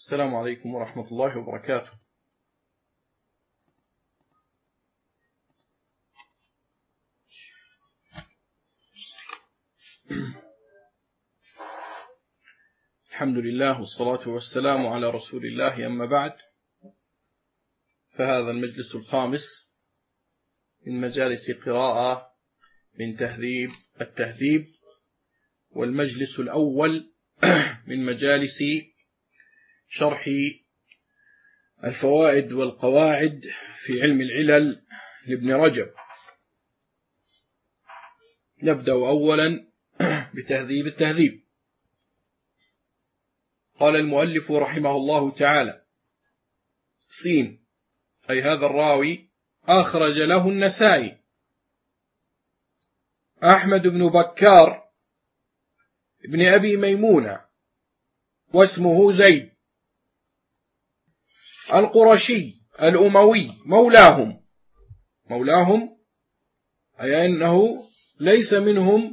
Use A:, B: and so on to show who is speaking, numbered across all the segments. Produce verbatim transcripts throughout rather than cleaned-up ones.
A: السلام عليكم ورحمة الله وبركاته. الحمد لله والصلاة والسلام على رسول الله، أما بعد، فهذا المجلس الخامس من مجالس قراءة من تهذيب التهذيب، والمجلس الأول من مجالس شرح الفوائد والقواعد في علم العلل لابن رجب. نبدأ أولا بتهذيب التهذيب. قال المؤلف رحمه الله تعالى: سين، أي هذا الراوي أخرج له النسائي أحمد بن بكار ابن أبي ميمونة، واسمه زيد، القرشي الأموي، مولاهم مولاهم أي أنه ليس منهم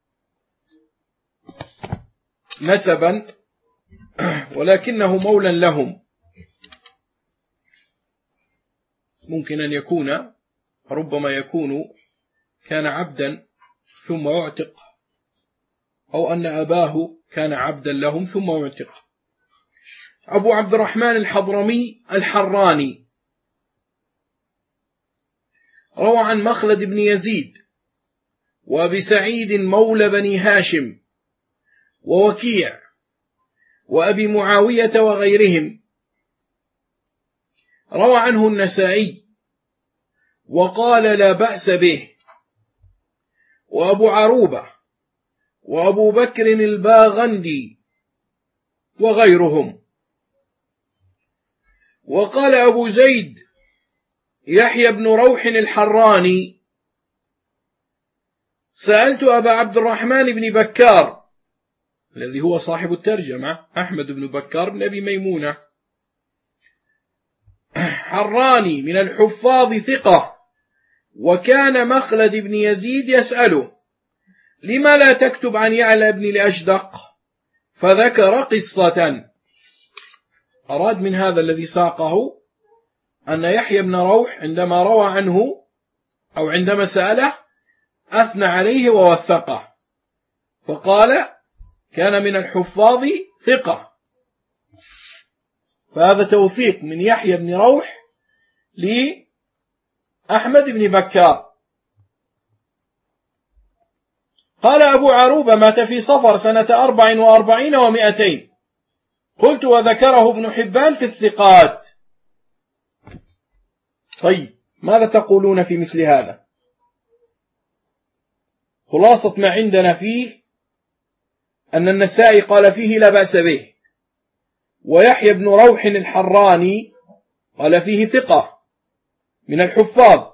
A: نسبا، ولكنه مولى لهم. ممكن أن يكون، ربما يكون كان عبدا ثم اعتق، أو أن أباه كان عبدا لهم ثم اعتق. أبو عبد الرحمن الحضرمي الحراني، روى عن مخلد بن يزيد وأبي سعيد مولى بني هاشم ووكيع وأبي معاوية وغيرهم. روى عنه النسائي وقال لا بأس به، وأبو عروبة وأبو بكر الباغندي وغيرهم. وقال أبو زيد يحيى بن روح الحراني: سألت أبا عبد الرحمن بن بكار، الذي هو صاحب الترجمة، أحمد بن بكار بن أبي ميمونة، حراني من الحفاظ ثقة، وكان مخلد بن يزيد يسأله: لما لا تكتب عن يعلى بن الأشدق؟ فذكر قصة. أراد من هذا الذي ساقه أن يحيى بن روح عندما روى عنه أو عندما سأله أثنى عليه ووثقه، فقال كان من الحفاظ ثقة، فهذا توثيق من يحيى بن روح لأحمد بن بكار. قال أبو عروبة: مات في صفر سنة أربع وأربعين ومائتين. قلت: وذكره ابن حبان في الثقات. طيب، ماذا تقولون في مثل هذا؟ خلاصة ما عندنا فيه أن النسائي قال فيه لا بأس به، ويحيى بن روح الحراني قال فيه ثقة من الحفاظ،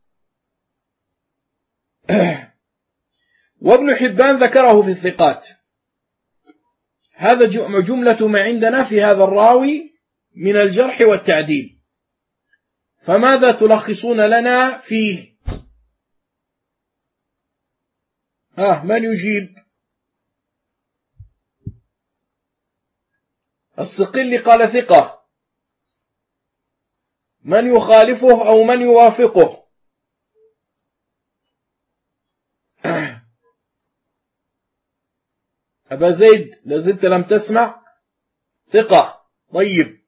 A: وابن حبان ذكره في الثقات. هذا جملة ما عندنا في هذا الراوي من الجرح والتعديل، فماذا تلخصون لنا فيه؟ ها، من يجيب؟ الصقلي قال ثقة، من يخالفه أو من يوافقه؟ أبا زيد لازلت لم تسمع؟ ثقة. طيب،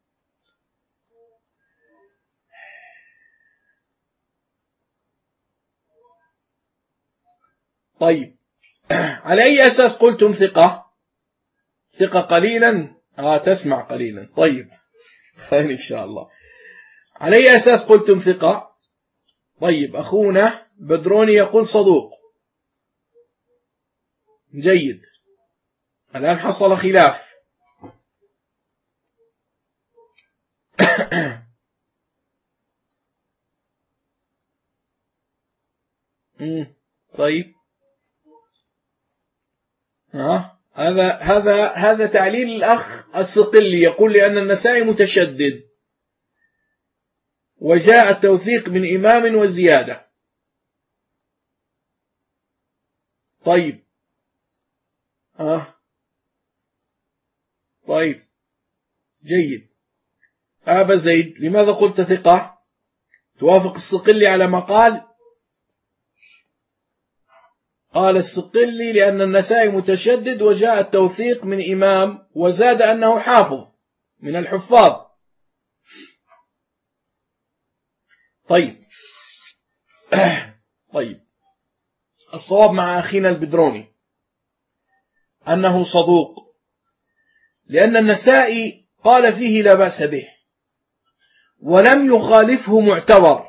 A: طيب على أي أساس قلتم ثقة؟ ثقة قليلا؟ آه تسمع قليلا. طيب خير إن شاء الله. على أي أساس قلتم ثقة؟ طيب، أخونا بدروني يقول صدوق. جيد، الآن حصل خلاف. طيب، ها هذا هذا هذا تعليل الأخ الصقلي، يقول لأن النسائي متشدد وجاء التوثيق من إمام وزيادة. طيب، ها طيب جيد. أبا زيد، لماذا قلت ثقة؟ توافق الصقلي على ما قال؟ قال الصقلي لأن النسائي متشدد وجاء التوثيق من إمام، وزاد أنه حافظ من الحفاظ. طيب طيب الصواب مع أخينا البدروني أنه صدوق، لأن النسائي قال فيه لا بأس به ولم يخالفه معتبر.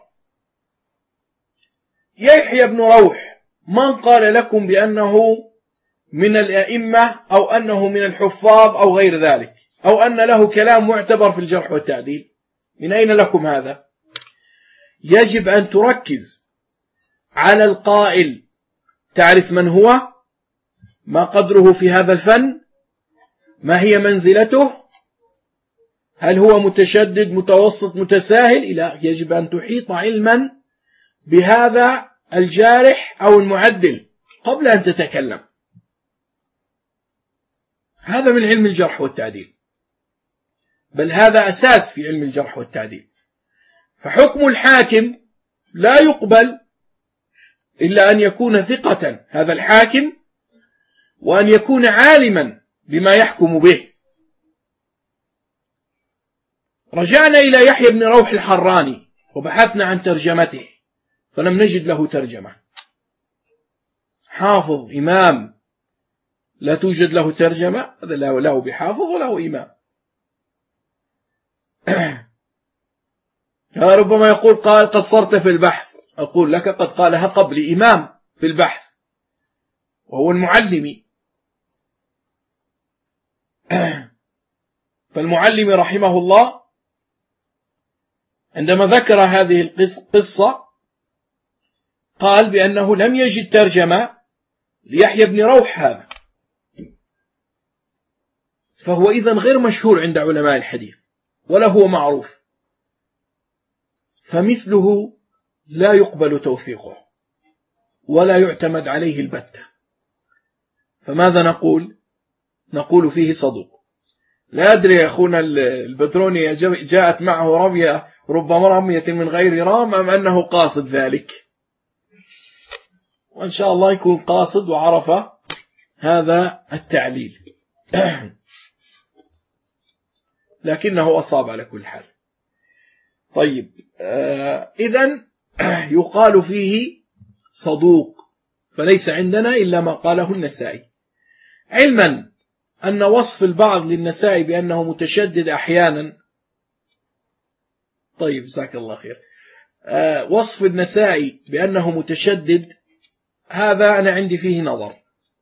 A: يحيى بن روح من قال لكم بأنه من الأئمة أو أنه من الحفاظ أو غير ذلك، أو أن له كلام معتبر في الجرح والتعديل؟ من أين لكم هذا؟ يجب أن تركز على القائل، تعرف من هو، ما قدره في هذا الفن، ما هي منزلته، هل هو متشدد متوسط متساهل. لا، يجب أن تحيط علما بهذا الجارح أو المعدل قبل أن تتكلم. هذا من علم الجرح والتعديل، بل هذا أساس في علم الجرح والتعديل. فحكم الحاكم لا يقبل إلا أن يكون ثقة هذا الحاكم، وأن يكون عالما بما يحكم به. رجعنا إلى يحيى بن روح الحراني وبحثنا عن ترجمته فلم نجد له ترجمة. حافظ إمام لا توجد له ترجمة، هذا لا له بحافظ وله إمام. ربما يقول قال قصرت في البحث، أقول لك قد قالها قبل إمام في البحث وهو المعلمي. فالمعلم رحمه الله عندما ذكر هذه القصة قال بأنه لم يجد ترجمة ليحيى بن روح هذا، فهو إذن غير مشهور عند علماء الحديث ولا هو معروف، فمثله لا يقبل توثيقه ولا يعتمد عليه البتة. فماذا نقول؟ نقول فيه صدوق. لا أدري يا أخونا البدروني جاءت معه رمية، ربما رمية من غير رام، أم أنه قاصد ذلك؟ وإن شاء الله يكون قاصد وعرف هذا التعليل. لكنه أصاب على كل حال. طيب آه إذن يقال فيه صدوق، فليس عندنا إلا ما قاله النسائي، علما أن وصف البعض للنسائي بأنه متشدد أحيانا. طيب جزاك الله خير. آه وصف النسائي بأنه متشدد هذا أنا عندي فيه نظر،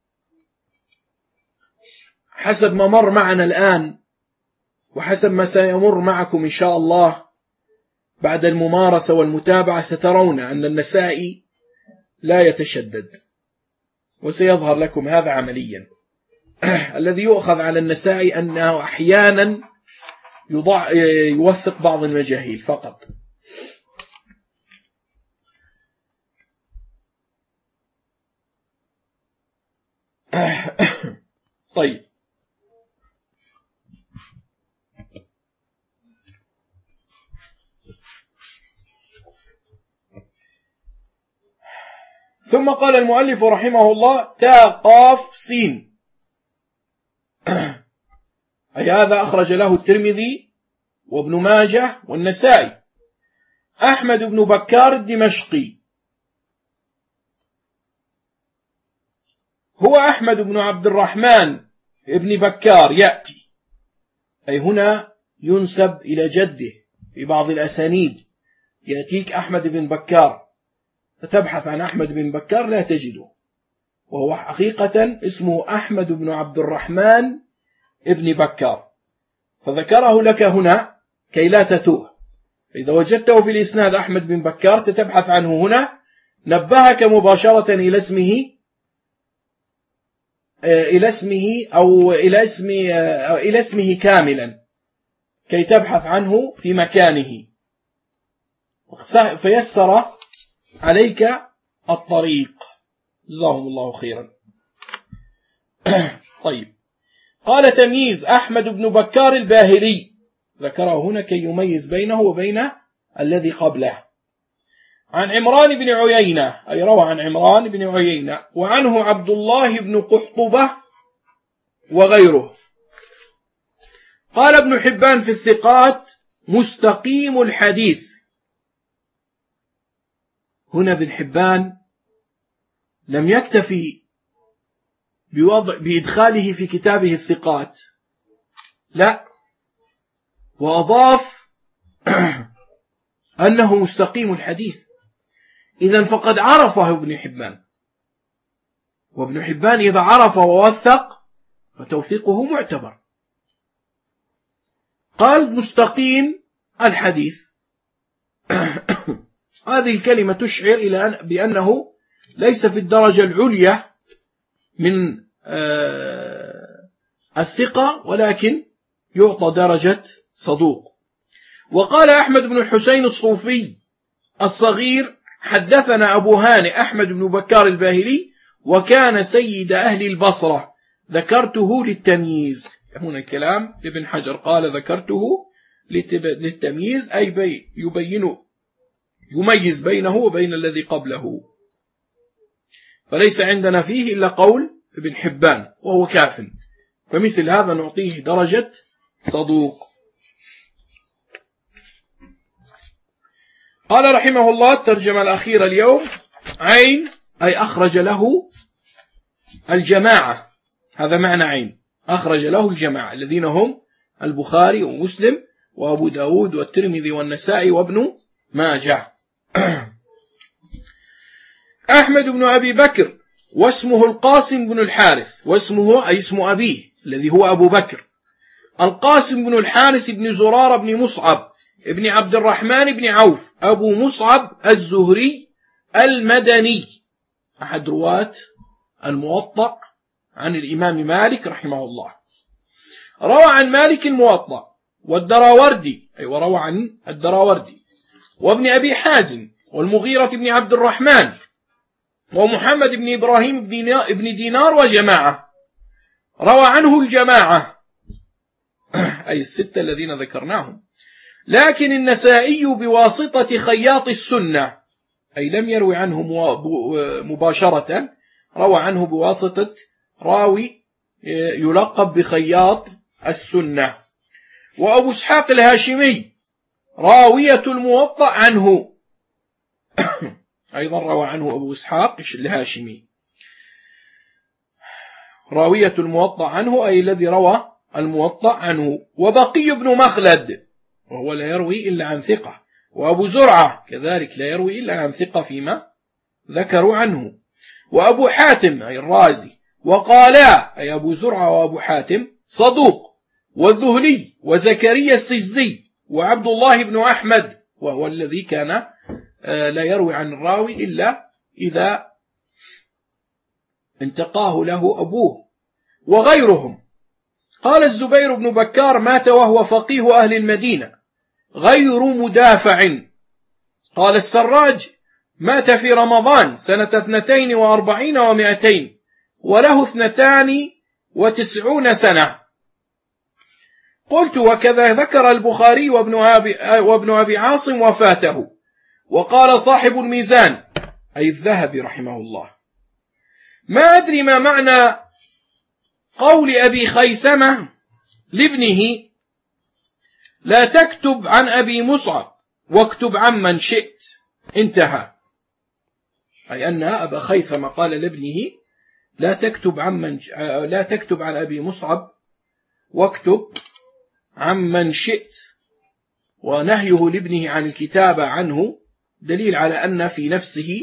A: حسب ما مر معنا الآن وحسب ما سيمر معكم إن شاء الله بعد الممارسة والمتابعة سترون أن النسائي لا يتشدد، وسيظهر لكم هذا عمليا. الذي يؤخذ على النسائي أنه أحيانا يضع يوثق بعض المجاهيل فقط. طيب ثم قال المؤلف رحمه الله تاء قاف سين، أي هذا أخرج له الترمذي وابن ماجه والنسائي. أحمد بن بكار الدمشقي هو أحمد بن عبد الرحمن ابن بكار يأتي، أي هنا ينسب إلى جده في بعض الأسانيد، يأتيك أحمد بن بكار فتبحث عن أحمد بن بكار لا تجده، وهو حقيقة اسمه أحمد بن عبد الرحمن ابن بكار، فذكره لك هنا كي لا تتوه. إذا وجدته في الإسناد أحمد بن بكار ستبحث عنه هنا، نبهك مباشرة إلى اسمه إلى اسمه أو إلى اسم إلى اسمه كاملا كي تبحث عنه في مكانه، فيسر عليك الطريق. جزاهم الله خيرا. طيب قال تمييز أحمد بن بكار الباهلي ذكره هنا كي يميز بينه وبين الذي قبله. عن عمران بن عيينة، أي روى عن عمران بن عيينة، وعنه عبد الله بن قحطبة وغيره. قال ابن حبان في الثقات: مستقيم الحديث. هنا ابن حبان لم يكتفي بوضع بإدخاله في كتابه الثقات، لا، وأضاف أنه مستقيم الحديث. إذن فقد عرفه ابن حبان، وابن حبان إذا عرف ووثق فتوثيقه معتبر. قال مستقيم الحديث. هذه الكلمة تشعر إلى أن بأنه ليس في الدرجة العليا من الثقة، ولكن يعطى درجة صدوق. وقال أحمد بن الحسين الصوفي الصغير: حدثنا أبو هانئ أحمد بن بكار الباهلي، وكان سيد أهل البصرة، ذكرته للتمييز. هنا الكلام ابن حجر قال ذكرته للتمييز، أي بي يبين يميز بينه وبين الذي قبله، فليس عندنا فيه إلا قول ابن حبان وهو كاف، فمثل هذا نعطيه درجة صدوق. قال رحمه الله الترجمة الأخيرة اليوم: عين، أي أخرج له الجماعة، هذا معنى عين، أخرج له الجماعة الذين هم البخاري ومسلم وأبو داود والترمذي والنسائي وابن ماجه. أحمد بن أبي بكر، واسمه القاسم بن الحارث، واسمه أي اسم أبيه الذي هو أبو بكر، القاسم بن الحارث بن زرار بن مصعب ابن عبد الرحمن بن عوف أبو مصعب الزهري المدني، أحد رواة الموطأ عن الإمام مالك رحمه الله. روى عن مالك الموطأ والدراوردي، أي وروى عن الدراوردي وابن أبي حازم والمغيرة بن عبد الرحمن ومحمد بن إبراهيم بن دينار وجماعة. روى عنه الجماعة أي الستة الذين ذكرناهم، لكن النسائي بواسطة خياط السنة، أي لم يروي عنه مباشرة، روى عنه بواسطة راوي يلقب بخياط السنة. وأبو اسحاق الهاشمي راوية الموطأ عنه، أيضا روى عنه أبو اسحاق الهاشمي راوية الموطأ عنه، أي الذي روى الموطأ عنه. وبقي بن مخلد، وهو لا يروي إلا عن ثقة. وأبو زرعة كذلك لا يروي إلا عن ثقة فيما ذكروا عنه. وأبو حاتم أي الرازي، وقالا أي أبو زرعة وأبو حاتم صدوق. والذهلي وزكريا السجزي وعبد الله بن أحمد، وهو الذي كان لا يروي عن الراوي إلا إذا انتقاه له أبوه، وغيرهم. قال الزبير بن بكار: مات وهو فقيه أهل المدينة غير مدافع. قال السراج: مات في رمضان سنة اثنتين وأربعين ومائتين، وله اثنتان وتسعون سنة. قلت: وكذا ذكر البخاري وابن أبي, وابن أبي عاصم وفاته. وقال صاحب الميزان أي الذهبي رحمه الله: ما أدري ما معنى قول أبي خيثمة لابنه: لا تكتب عن أبي مصعب واكتب عن من شئت. انتهى. أي أن أبا خيثمة قال لابنه: لا تكتب عن من لا تكتب عن أبي مصعب واكتب عن من شئت. ونهيه لابنه عن الكتابة عنه دليل على أن في نفسه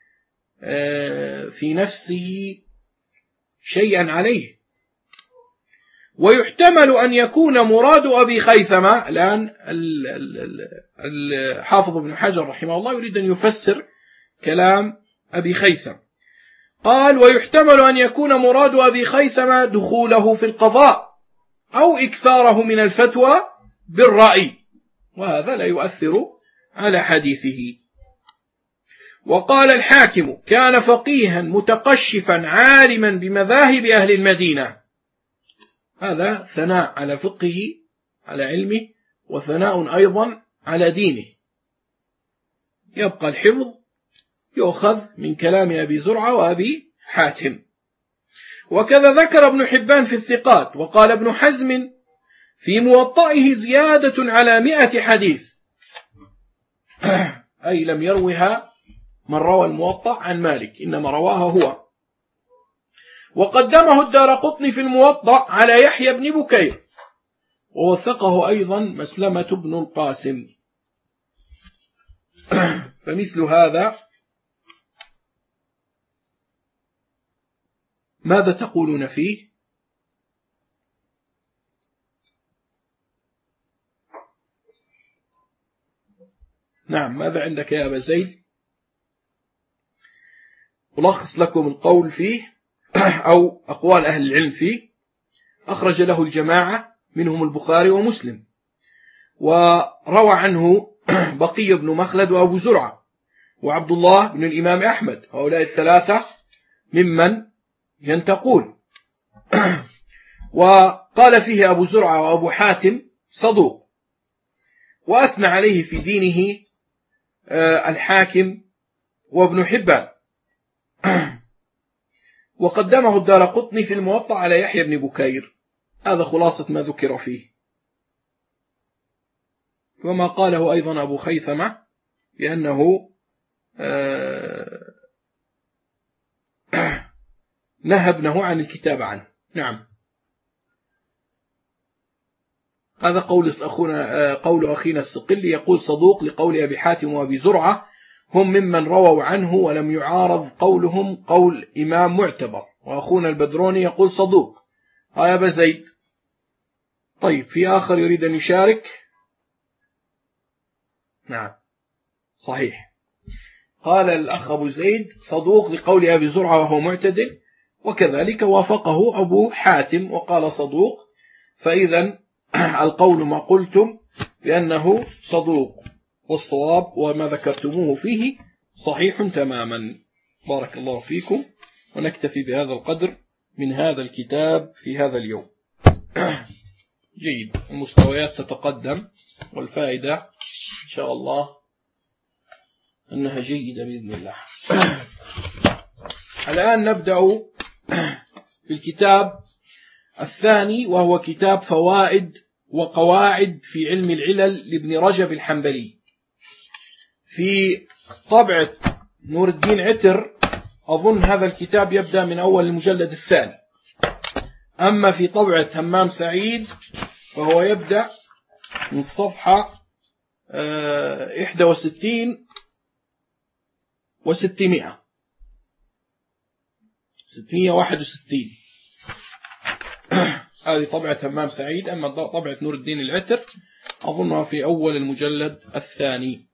A: في نفسه شيئا عليه. ويحتمل أن يكون مراد أبي خيثمة، الآن الحافظ ابن حجر رحمه الله يريد أن يفسر كلام أبي خيثم. قال: ويحتمل أن يكون مراد أبي خيثمة دخوله في القضاء أو إكثاره من الفتوى بالرأي، وهذا لا يؤثر على حديثه. وقال الحاكم: كان فقيها متقشفا عالما بمذاهب أهل المدينة. هذا ثناء على فقهه على علمه وثناء أيضا على دينه. يبقى الحفظ يؤخذ من كلام أبي زرعة وأبي حاتم. وكذا ذكر ابن حبان في الثقات، وقال ابن حزم في موطئه زيادة على مئة حديث، أي لم يروها من روى الموطأ عن مالك، إنما رواها هو. وقدمه الدارقطني في الموطأ على يحيى بن بكير، ووثقه أيضا مسلمة بن القاسم. فمثل هذا ماذا تقولون فيه؟ نعم، ماذا عندك يا أبا زيد؟ ألخص لكم القول فيه أو أقوال أهل العلم فيه. أخرج له الجماعة منهم البخاري ومسلم، وروى عنه بقي بن مخلد وأبو زرعة وعبد الله بن الإمام أحمد، هؤلاء الثلاثة ممن ينتقون. وقال فيه أبو زرعة وأبو حاتم صدوق، وأثنى عليه في دينه الحاكم وابن حبان. وقدمه الدارقطني في الموطأ على يحيى بن بكير. هذا خلاصة ما ذكر فيه. وما قاله أيضا أبو خيثمة بأنه نهى ابنه عن الكتاب عنه. نعم، هذا قول أخونا قول أخينا الصقلي، يقول صدوق لقول أبي حاتم وأبي زرعة، هم ممن رووا عنه ولم يعارض قولهم قول إمام معتبر. وأخونا البدروني يقول صدوق. ها يا أبا زيد. طيب، في آخر يريد أن يشارك؟ نعم صحيح، قال الأخ أبو زيد صدوق لقول أبي زرعة وهو معتدل، وكذلك وافقه أبو حاتم وقال صدوق. فإذا القول ما قلتم بأنه صدوق، والصواب وما ذكرتموه فيه صحيح تماما. بارك الله فيكم، ونكتفي بهذا القدر من هذا الكتاب في هذا اليوم. جيد، المستويات تتقدم، والفائدة إن شاء الله أنها جيدة بإذن الله. الآن نبدأ بالكتاب الثاني، وهو كتاب فوائد وقواعد في علم العلل لابن رجب الحنبلي، في طبعة نور الدين عتر. أظن هذا الكتاب يبدأ من أول المجلد الثاني. أما في طبعة همام سعيد فهو يبدأ من الصفحة إحدى وستين وستمائة ستمائة وواحد وستين. هذه طبعة همام سعيد. أما طبعة نور الدين العتر أظنها في أول المجلد الثاني.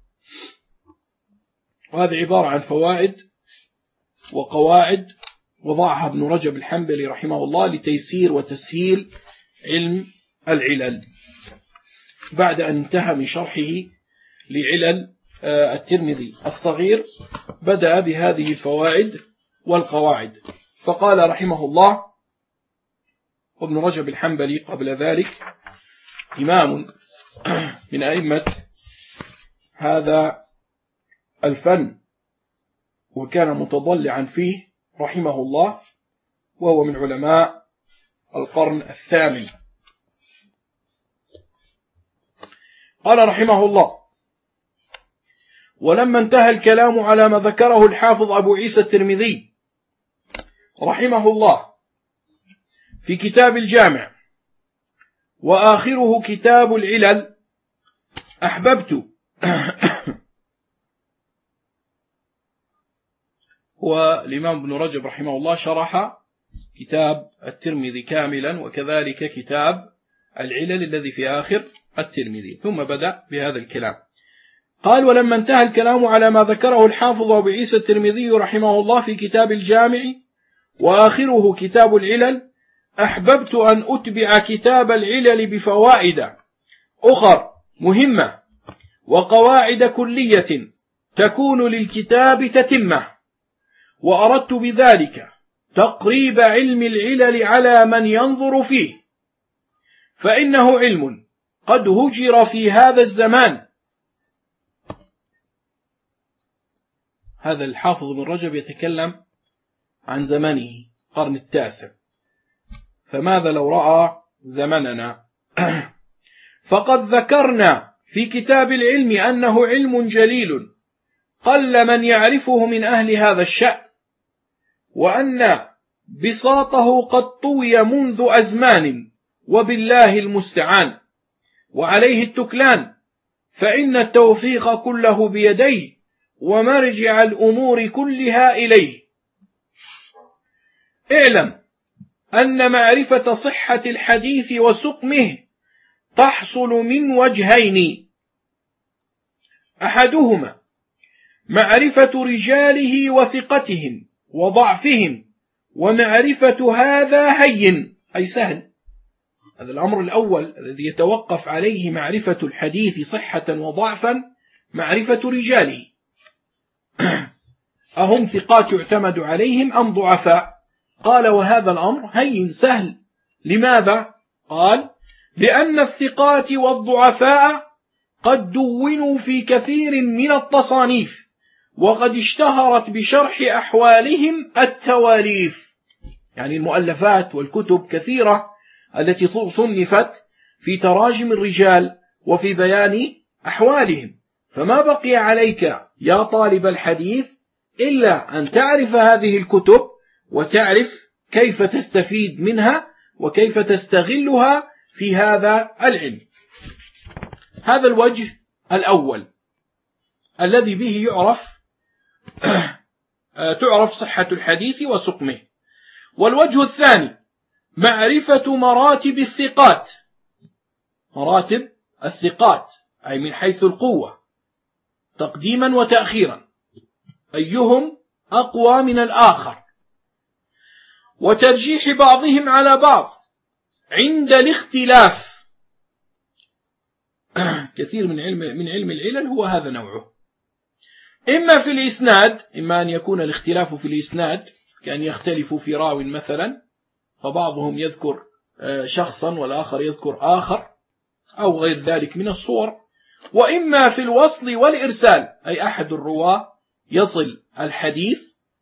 A: وهذه عبارة عن فوائد وقواعد وضعها ابن رجب الحنبلي رحمه الله لتيسير وتسهيل علم العلل، بعد أن انتهى من شرحه لعلل الترمذي الصغير. بدأ بهذه الفوائد والقواعد، فقال رحمه الله: وابن رجب الحنبلي قبل ذلك إمام من أئمة هذا الفن، وكان متضلعا فيه رحمه الله، وهو من علماء القرن الثامن. قال رحمه الله: ولما انتهى الكلام على ما ذكره الحافظ أبو عيسى الترمذي رحمه الله في كتاب الجامع، وآخره كتاب العلل، أحببت هو الإمام ابن رجب رحمه الله شرح كتاب الترمذي كاملا، وكذلك كتاب العلل الذي في آخر الترمذي، ثم بدأ بهذا الكلام. قال: ولما انتهى الكلام على ما ذكره الحافظ أبو عيسى الترمذي رحمه الله في كتاب الجامع، وآخره كتاب العلل، أحببت أن أتبع كتاب العلل بفوائد أخر مهمة وقواعد كلية تكون للكتاب تتمة، وأردت بذلك تقريب علم العلل على من ينظر فيه، فإنه علم قد هجر في هذا الزمان. هذا الحافظ بن رجب يتكلم عن زمنه القرن التاسع، فماذا لو رأى زمننا؟ فقد ذكرنا في كتاب العلم أنه علم جليل قل من يعرفه من أهل هذا الشأن، وأن بساطه قد طوي منذ أزمان، وبالله المستعان وعليه التكلان، فإن التوفيق كله بيديه، ومرجع الأمور كلها إليه. اعلم أن معرفة صحة الحديث وسقمه تحصل من وجهين: أحدهما معرفة رجاله وثقتهم وضعفهم، ومعرفة هذا هين أي سهل. هذا الأمر الأول الذي يتوقف عليه معرفة الحديث صحة وضعفا، معرفة رجاله، أهم ثقات يعتمد عليهم أم ضعفاء؟ قال وهذا الأمر هين سهل. لماذا؟ قال لأن الثقات والضعفاء قد دونوا في كثير من التصانيف، وقد اشتهرت بشرح أحوالهم التواليف، يعني المؤلفات والكتب كثيرة التي صنفت في تراجم الرجال وفي بيان أحوالهم. فما بقي عليك يا طالب الحديث إلا أن تعرف هذه الكتب، وتعرف كيف تستفيد منها وكيف تستغلها في هذا العلم. هذا الوجه الأول الذي به يعرف تعرف صحة الحديث وسقمه. والوجه الثاني معرفة مراتب الثقات، مراتب الثقات أي من حيث القوة تقديما وتأخيرا، أيهم أقوى من الآخر، وترجيح بعضهم على بعض عند الاختلاف. كثير من علم من علم العلل هو هذا نوعه، إما في الإسناد، إما أن يكون الاختلاف في الإسناد كأن يختلفوا في راو مثلا، فبعضهم يذكر شخصا والآخر يذكر آخر أو غير ذلك من الصور، وإما في الوصل والإرسال، أي أحد الرواة يصل الحديث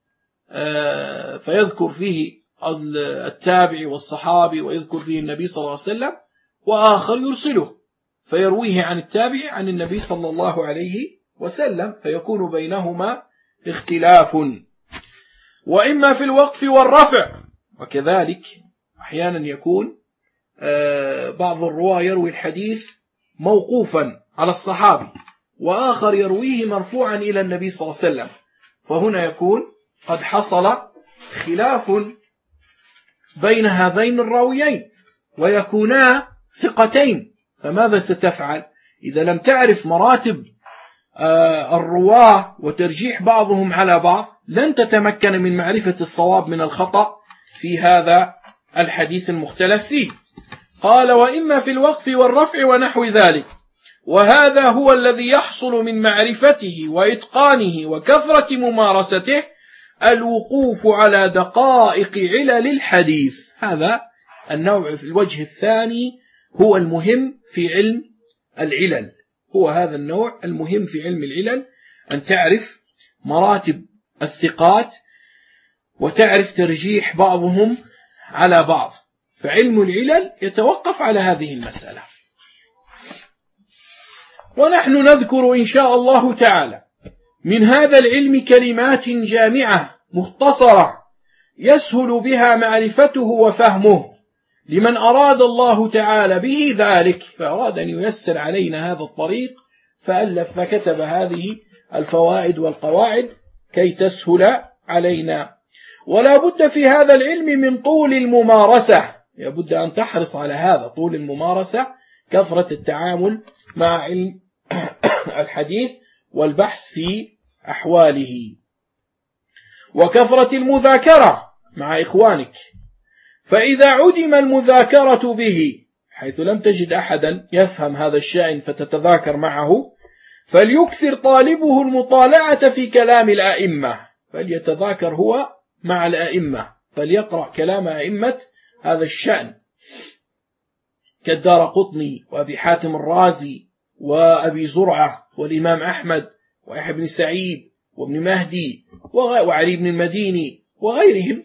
A: فيذكر فيه التابع والصحابي ويذكر فيه النبي صلى الله عليه وسلم، وآخر يرسله فيرويه عن التابع عن النبي صلى الله عليه وسلم، فيكون بينهما اختلاف. وإما في الوقف والرفع، وكذلك أحيانا يكون بعض الرواة يروي الحديث موقوفا على الصحابي، وآخر يرويه مرفوعا إلى النبي صلى الله عليه وسلم، فهنا يكون قد حصل خلاف بين هذين الراويين ويكونا ثقتين. فماذا ستفعل إذا لم تعرف مراتب الرواة وترجيح بعضهم على بعض؟ لن تتمكن من معرفة الصواب من الخطأ في هذا الحديث المختلف فيه. قال وإما في الوقف والرفع ونحو ذلك، وهذا هو الذي يحصل من معرفته وإتقانه وكثرة ممارسته الوقوف على دقائق علل الحديث. هذا النوع في الوجه الثاني هو المهم في علم العلل، هو هذا النوع المهم في علم العلل، أن تعرف مراتب الثقات وتعرف ترجيح بعضهم على بعض، فعلم العلل يتوقف على هذه المسألة. ونحن نذكر إن شاء الله تعالى من هذا العلم كلمات جامعة مختصرة يسهل بها معرفته وفهمه لمن أراد الله تعالى به ذلك، فأراد أن ييسر علينا هذا الطريق فألف فكتب هذه الفوائد والقواعد كي تسهل علينا. ولا بد في هذا العلم من طول الممارسة، يبد أن تحرص على هذا، طول الممارسة، كثرة التعامل مع علم الحديث والبحث في أحواله، وكثرة المذاكرة مع إخوانك. فإذا عدم المذاكرة به حيث لم تجد أحدا يفهم هذا الشأن فتتذاكر معه، فليكثر طالبه المطالعة في كلام الأئمة، فليتذاكر هو مع الأئمة، فليقرأ كلام أئمة هذا الشأن. كالدارقطني وأبي حاتم الرازي وأبي زرعة والإمام أحمد ويحيى بن سعيد وابن مهدي وعلي بن المديني وغيرهم.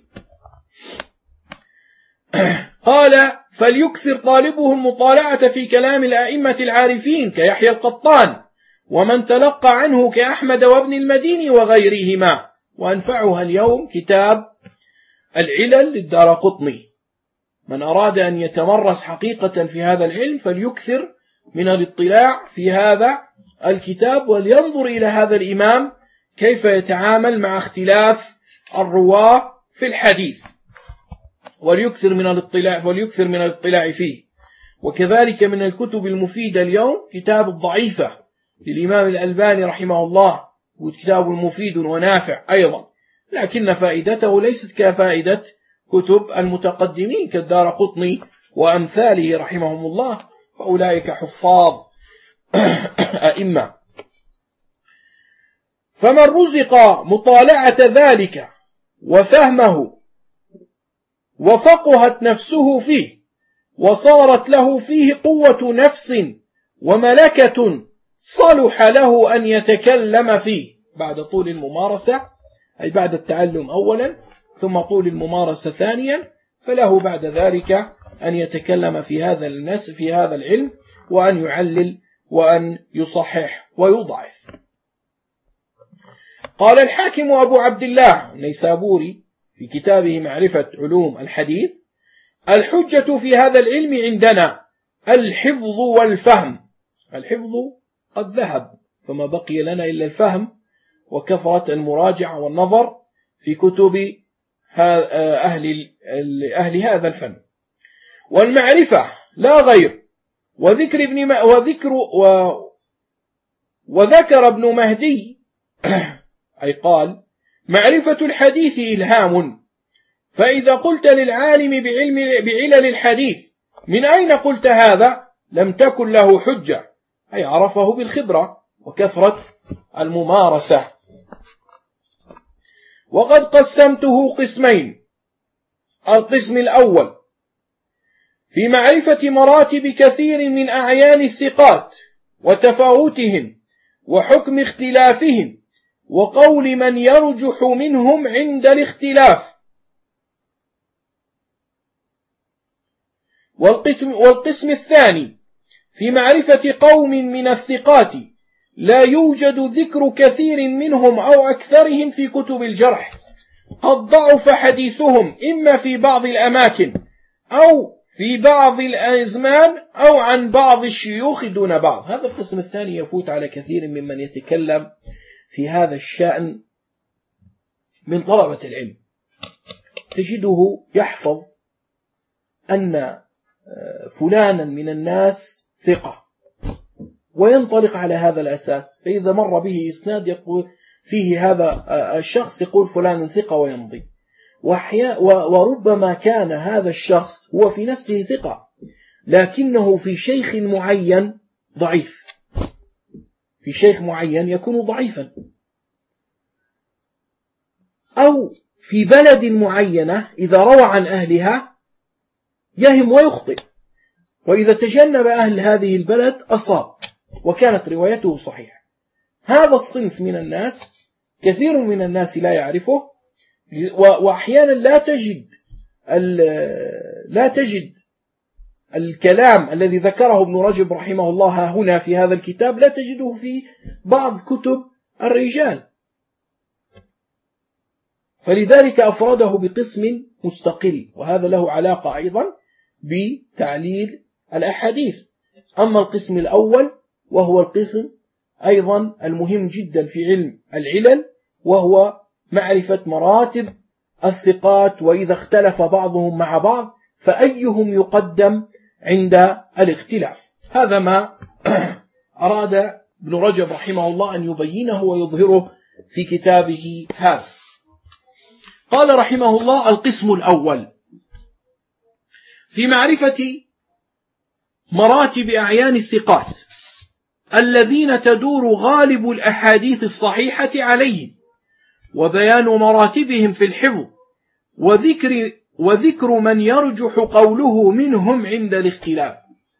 A: قال: فليكثر طالبه المطالعة في كلام الأئمة العارفين كيحيى القطان ومن تلقى عنه كأحمد وابن المديني وغيرهما. وأنفعها اليوم كتاب العلل للدارقطني. من أراد أن يتمرس حقيقة في هذا العلم فليكثر من الاطلاع في هذا الكتاب ولينظر إلى هذا الإمام كيف يتعامل مع اختلاف الرواة في الحديث، وليكثر من الاطلاع وليكثر من الاطلاع فيه. وكذلك من الكتب المفيدة اليوم كتاب الضعيفة للإمام الألباني رحمه الله، وكتاب مفيد ونافع أيضا، لكن فائدته ليست كفائدة كتب المتقدمين كالدارقطني وأمثاله رحمهم الله، فأولئك حفاظ أئمة. فمن رزق مطالعة ذلك وفهمه وفقهت نفسه فيه وصارت له فيه قوة نفس وملكة صلح له أن يتكلم فيه بعد طول الممارسة، أي بعد التعلم أولا ثم طول الممارسة ثانيا، فله بعد ذلك أن يتكلم في هذا الناس في هذا العلم وأن يعلل وأن يصحح ويضعف. قال الحاكم أبو عبد الله النيسابوري في كتابه معرفة علوم الحديث: الحجة في هذا العلم عندنا الحفظ والفهم. الحفظ قد ذهب، فما بقي لنا إلا الفهم وكثرة المراجعة والنظر في كتب أهل, أهل هذا الفن. والمعرفة لا غير. وذكر ابن وذكر و وذكر ابن مهدي أي قال: معرفة الحديث إلهام، فإذا قلت للعالم بعلم بعلل الحديث من أين قلت هذا لم تكن له حجة، أي عرفه بالخبرة وكثرة الممارسة. وقد قسمته قسمين: القسم الأول في معرفة مراتب كثير من أعيان الثقات وتفاوتهم وحكم اختلافهم وقول من يرجح منهم عند الاختلاف. والقسم الثاني في معرفة قوم من الثقات لا يوجد ذكر كثير منهم أو أكثرهم في كتب الجرح، قد ضعف حديثهم إما في بعض الأماكن أو في بعض الأزمان أو عن بعض الشيوخ دون بعض. هذا القسم الثاني يفوت على كثير ممن يتكلم في هذا الشأن من طلبة العلم، تجده يحفظ أن فلانا من الناس ثقة وينطلق على هذا الأساس، فإذا مر به إسناد يقول فيه هذا الشخص يقول فلان ثقة ويمضي. وربما كان هذا الشخص هو في نفسه ثقة لكنه في شيخ معين ضعيف، في شيخ معين يكون ضعيفا، أو في بلد معينة إذا روى عن أهلها يهم ويخطئ، وإذا تجنب أهل هذه البلد أصاب وكانت روايته صحيحة. هذا الصنف من الناس كثير من الناس لا يعرفه، وأحيانا لا تجد لا تجد الكلام الذي ذكره ابن رجب رحمه الله هنا في هذا الكتاب لا تجده في بعض كتب الرجال، فلذلك أفرده بقسم مستقل، وهذا له علاقة أيضا بتعليل الأحاديث. أما القسم الأول وهو القسم أيضا المهم جدا في علم العلل، وهو معرفة مراتب الثقات، وإذا اختلف بعضهم مع بعض فأيهم يقدم عند الاختلاف. هذا ما أراد ابن رجب رحمه الله أن يبينه ويظهره في كتابه هذا. قال رحمه الله: القسم الأول في معرفة مراتب أعيان الثقات الذين تدور غالب الأحاديث الصحيحة عليهم، وبيان مراتبهم في الحفظ، وذكر, وذكر من يرجح قوله منهم عند الاختلاف.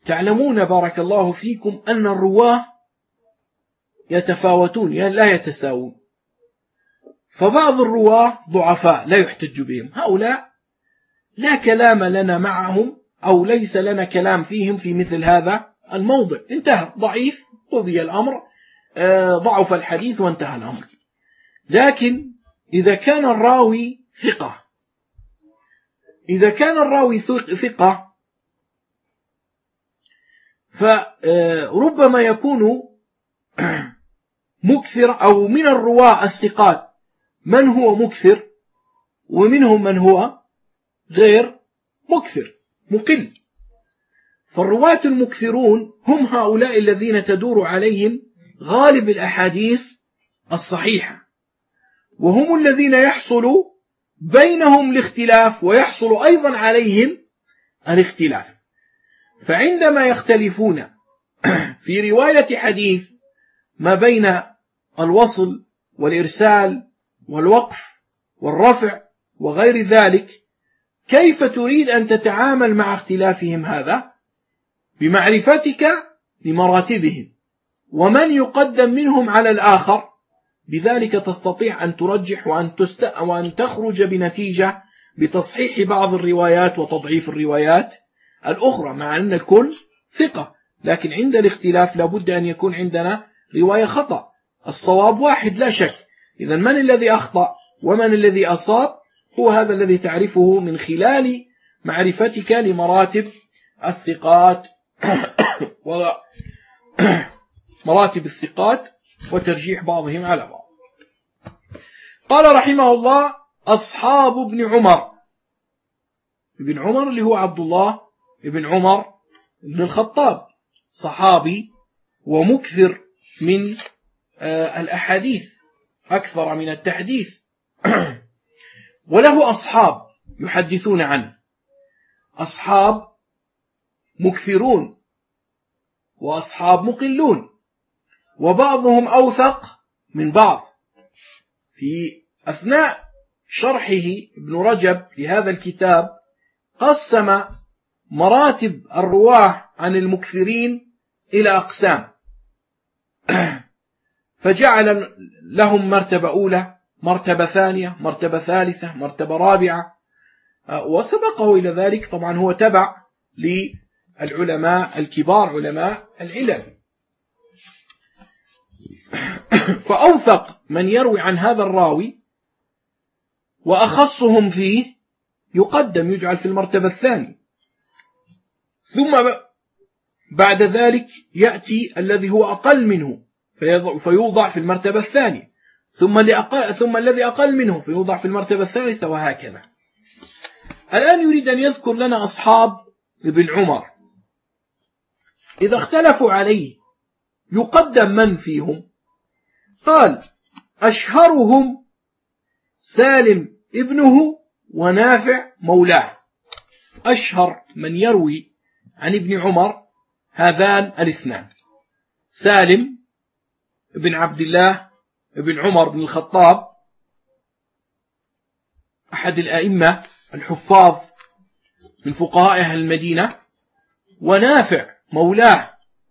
A: تعلمون بارك الله فيكم أن الرواه يتفاوتون لا يتساوون، فبعض الرواه ضعفاء لا يحتج بهم، هؤلاء لا كلام لنا معهم أو ليس لنا كلام فيهم في مثل هذا الموضع، انتهى، ضعيف، قضي الأمر، ضعف الحديث وانتهى الأمر. لكن إذا كان الراوي ثقة إذا كان الراوي ثقة فربما يكون مكثر، أو من الرواة الثقات من هو مكثر ومنهم من هو غير مكثر مقل. فالرواة المكثرون هم هؤلاء الذين تدور عليهم غالب الأحاديث الصحيحة، وهم الذين يحصل بينهم الاختلاف ويحصل أيضا عليهم الاختلاف. فعندما يختلفون في رواية حديث ما بين الوصل والإرسال والوقف والرفع وغير ذلك، كيف تريد أن تتعامل مع اختلافهم هذا؟ بمعرفتك لمراتبهم ومن يقدم منهم على الآخر، بذلك تستطيع أن ترجح وأن, تست... وأن تخرج بنتيجة بتصحيح بعض الروايات وتضعيف الروايات الأخرى، مع أن الكل ثقة، لكن عند الاختلاف لابد أن يكون عندنا رواية خطأ. الصواب واحد لا شك، إذن من الذي أخطأ ومن الذي أصاب؟ هو هذا الذي تعرفه من خلال معرفتك لمراتب الثقات ومراتب الثقات وترجيح بعضهم على بعض. قال رحمه الله: أصحاب ابن عمر. ابن عمر اللي هو عبد الله ابن عمر ابن الخطاب، صحابي ومكثر من الأحاديث أكثر من التحديث وله أصحاب يحدثون عنه، أصحاب مكثرون وأصحاب مقلون، وبعضهم أوثق من بعض. في أثناء شرحه ابن رجب لهذا الكتاب قسم مراتب الرواه عن المكثرين إلى أقسام، فجعل لهم مرتبة أولى، مرتبة ثانية، مرتبة ثالثة، مرتبة رابعة، وسبقه إلى ذلك طبعا هو تبع للعلماء الكبار علماء العلل. فأوثق من يروي عن هذا الراوي وأخصهم فيه يقدم، يجعل في المرتبة الثانية، ثم بعد ذلك يأتي الذي هو أقل منه فيوضع في المرتبة الثانية، ثم, ثم الذي أقل منه فيوضع في المرتبة الثالثة، وهكذا. الآن يريد أن يذكر لنا أصحاب ابن عمر، إذا اختلفوا عليه يقدم من فيهم؟ قال: أشهرهم سالم ابنه ونافع مولاه. أشهر من يروي عن ابن عمر هذان الاثنان، سالم ابن عبد الله ابن عمر بن الخطاب أحد الأئمة الحفاظ من فقهاء أهل المدينة، ونافع مولاه.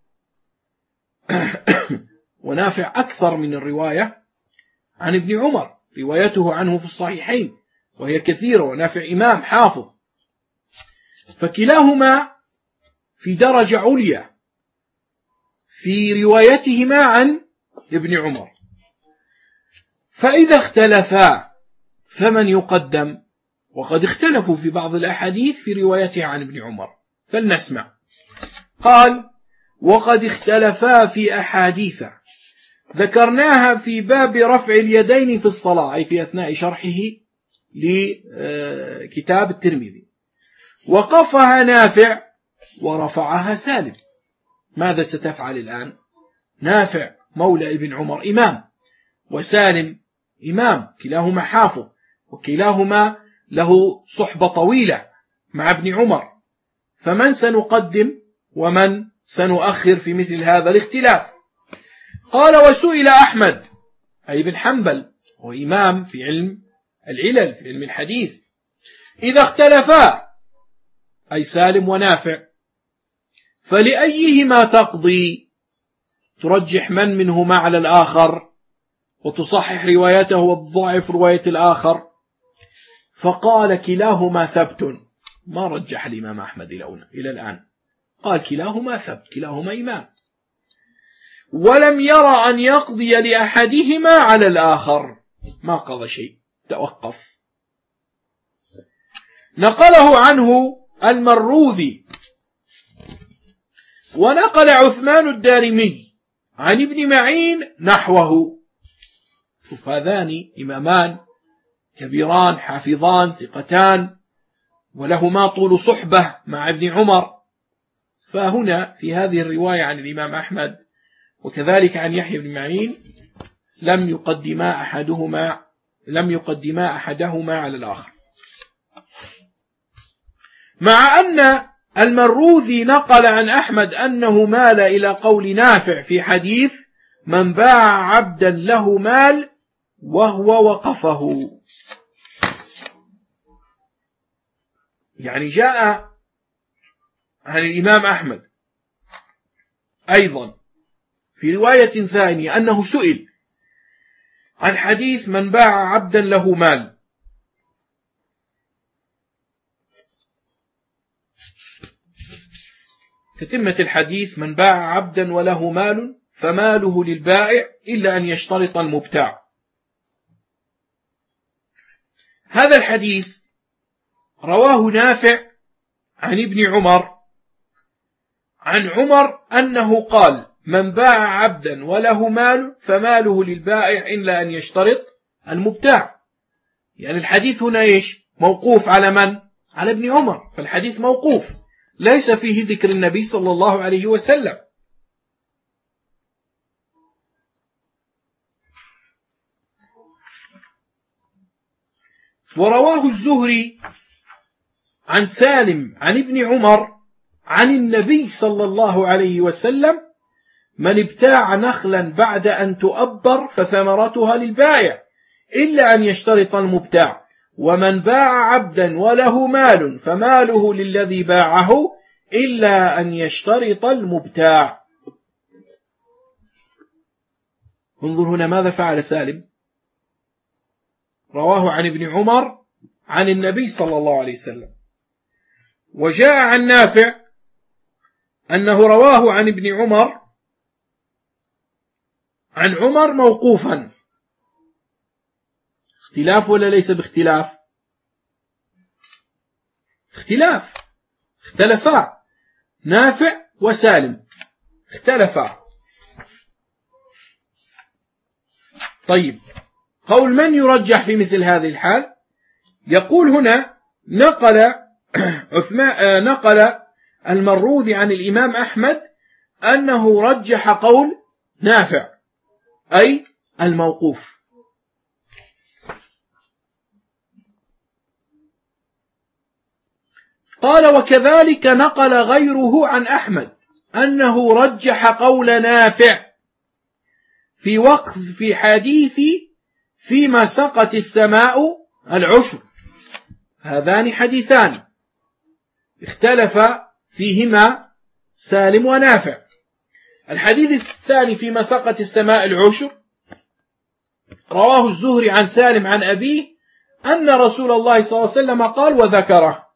A: ونافع أكثر من الرواية عن ابن عمر، روايته عنه في الصحيحين وهي كثيرة، ونافع إمام حافظ، فكلاهما في درجة عليا في روايتهما عن ابن عمر. فإذا اختلفا فمن يقدم؟ وقد اختلفوا في بعض الأحاديث في روايتها عن ابن عمر، فلنسمع. قال: وقد اختلفا في أحاديث ذكرناها في باب رفع اليدين في الصلاة، أي في أثناء شرحه لكتاب الترمذي. وقفها نافع ورفعها سالم. ماذا ستفعل الآن؟ نافع مولى ابن عمر إمام، وسالم إمام، كلاهما حافظ، وكلاهما له صحبة طويلة مع ابن عمر، فمن سنقدم ومن سنؤخر في مثل هذا الاختلاف؟ قال: وسئل أحمد أي بن حنبل، هو إمام في علم العلل في علم الحديث، إذا اختلفا أي سالم ونافع فلأيهما تقضي؟ ترجح من منهما على الآخر وتصحح روايته وتضعف رواية الآخر. فقال كلاهما ثبت. ما رجح الإمام أحمد إلى الآن، قال كلاهما ثبت، كلاهما إمام، ولم يرى أن يقضي لأحدهما على الآخر، ما قضى شيء، توقف. نقله عنه المروذي، ونقل عثمان الدارمي عن ابن معين نحوه. شوف، هذان إمامان كبيران حافظان ثقتان ولهما طول صحبة مع ابن عمر، فهنا في هذه الرواية عن الإمام أحمد وكذلك عن يحيى بن معين لم يقدما أحدهما لم يقدما أحدهما على الآخر، مع أن المروذي نقل عن أحمد أنه مال إلى قول نافع في حديث من باع عبدا له مال وهو وقفه. يعني جاء عن الإمام أحمد أيضا في رواية ثانية أنه سئل عن حديث من باع عبدا له مال، تتمة الحديث من باع عبدا وله مال فماله للبائع إلا أن يشترط المبتاع. هذا الحديث رواه نافع عن ابن عمر عن عمر أنه قال من باع عبدا وله مال فماله للبائع إلا أن يشترط المبتاع. يعني الحديث هنا إيش؟ موقوف على من؟ على ابن عمر، فالحديث موقوف ليس فيه ذكر النبي صلى الله عليه وسلم. ورواه الزهري عن سالم عن ابن عمر عن النبي صلى الله عليه وسلم من ابتاع نخلا بعد أن تؤبر فثمرتها للبائع إلا أن يشترط المبتاع، ومن باع عبدا وله مال فماله للذي باعه إلا أن يشترط المبتاع. انظر هنا ماذا فعل سالم، رواه عن ابن عمر عن النبي صلى الله عليه وسلم. وجاء عن نافع أنه رواه عن ابن عمر عن عمر موقوفا. اختلاف ولا ليس باختلاف؟ اختلاف، اختلفا، نافع وسالم اختلفا. طيب، قول من يرجح في مثل هذه الحال؟ يقول هنا نقل عثمان نقل المروذي عن الإمام أحمد أنه رجح قول نافع أي الموقوف. قال وكذلك نقل غيره عن أحمد أنه رجح قول نافع في وقف في حديث فيما سقت السماء العشر. هذان حديثان اختلف فيهما سالم ونافع. الحديث الثاني فيما سقت السماء العشر رواه الزهري عن سالم عن أبيه أن رسول الله صلى الله عليه وسلم قال وذكره.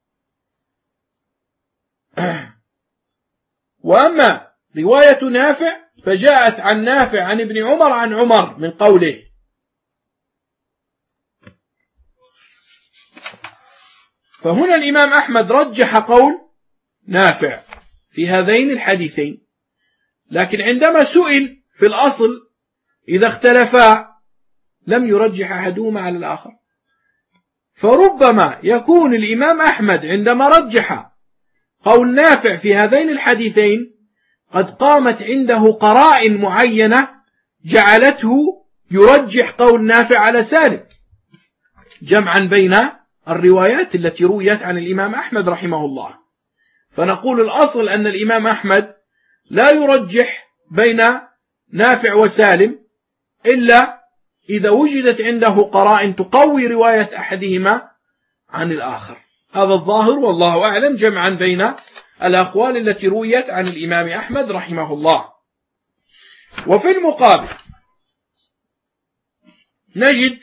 A: وأما رواية نافع فجاءت عن نافع عن ابن عمر عن عمر من قوله. فهنا الإمام أحمد رجح قول نافع في هذين الحديثين، لكن عندما سئل في الأصل إذا اختلفا لم يرجح أحدهما على الآخر. فربما يكون الإمام أحمد عندما رجح قول نافع في هذين الحديثين قد قامت عنده قرائن معينة جعلته يرجح قول نافع على سالم، جمعا بين الروايات التي رويت عن الإمام أحمد رحمه الله. فنقول الأصل أن الإمام أحمد لا يرجح بين نافع وسالم إلا إذا وجدت عنده قرائن تقوي رواية أحدهما عن الآخر. هذا الظاهر والله أعلم، جمعا بين الأقوال التي رويت عن الإمام أحمد رحمه الله. وفي المقابل نجد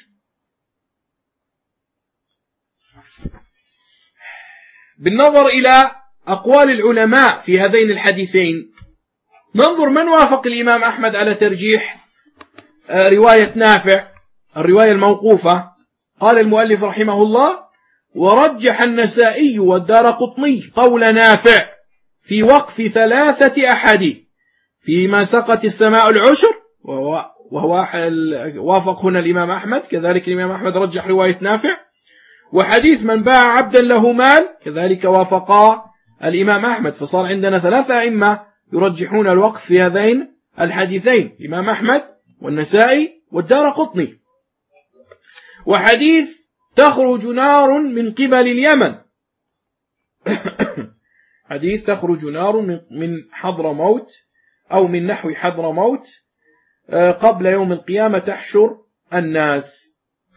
A: بالنظر إلى أقوال العلماء في هذين الحديثين، ننظر من وافق الإمام أحمد على ترجيح رواية نافع الرواية الموقوفة. قال المؤلف رحمه الله: ورجح النسائي والدارقطني قول نافع في وقف ثلاثة أحاديث فيما سقت السماء العشر، وهو, وهو وافق هنا الإمام أحمد. كذلك الإمام أحمد رجح رواية نافع. وحديث من باع عبدا له مال كذلك وافقا الإمام أحمد. فصار عندنا ثلاثة أئمة يرجحون الوقف في هذين الحديثين: الإمام أحمد والنسائي والدارقطني. وحديث تخرج نار من قبل اليمن حديث تخرج نار من حضر موت أو من نحو حضر موت قبل يوم القيامة تحشر الناس.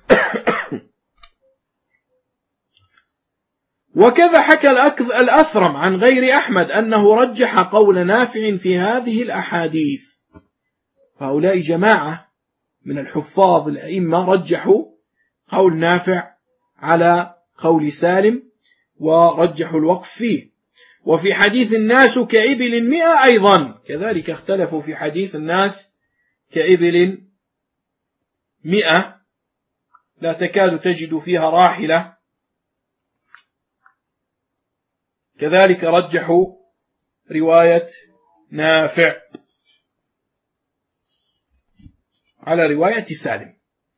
A: وكذا حكى الأثرم عن غير أحمد أنه رجح قول نافع في هذه الأحاديث. فهؤلاء جماعة من الحفاظ الأئمة رجحوا قول نافع على قول سالم ورجحوا الوقف فيه. وفي حديث الناس كإبل مئة أيضا كذلك اختلفوا في حديث الناس كإبل مئة لا تكاد تجد فيها راحلة، كذلك رجحوا رواية نافع على رواية سالم.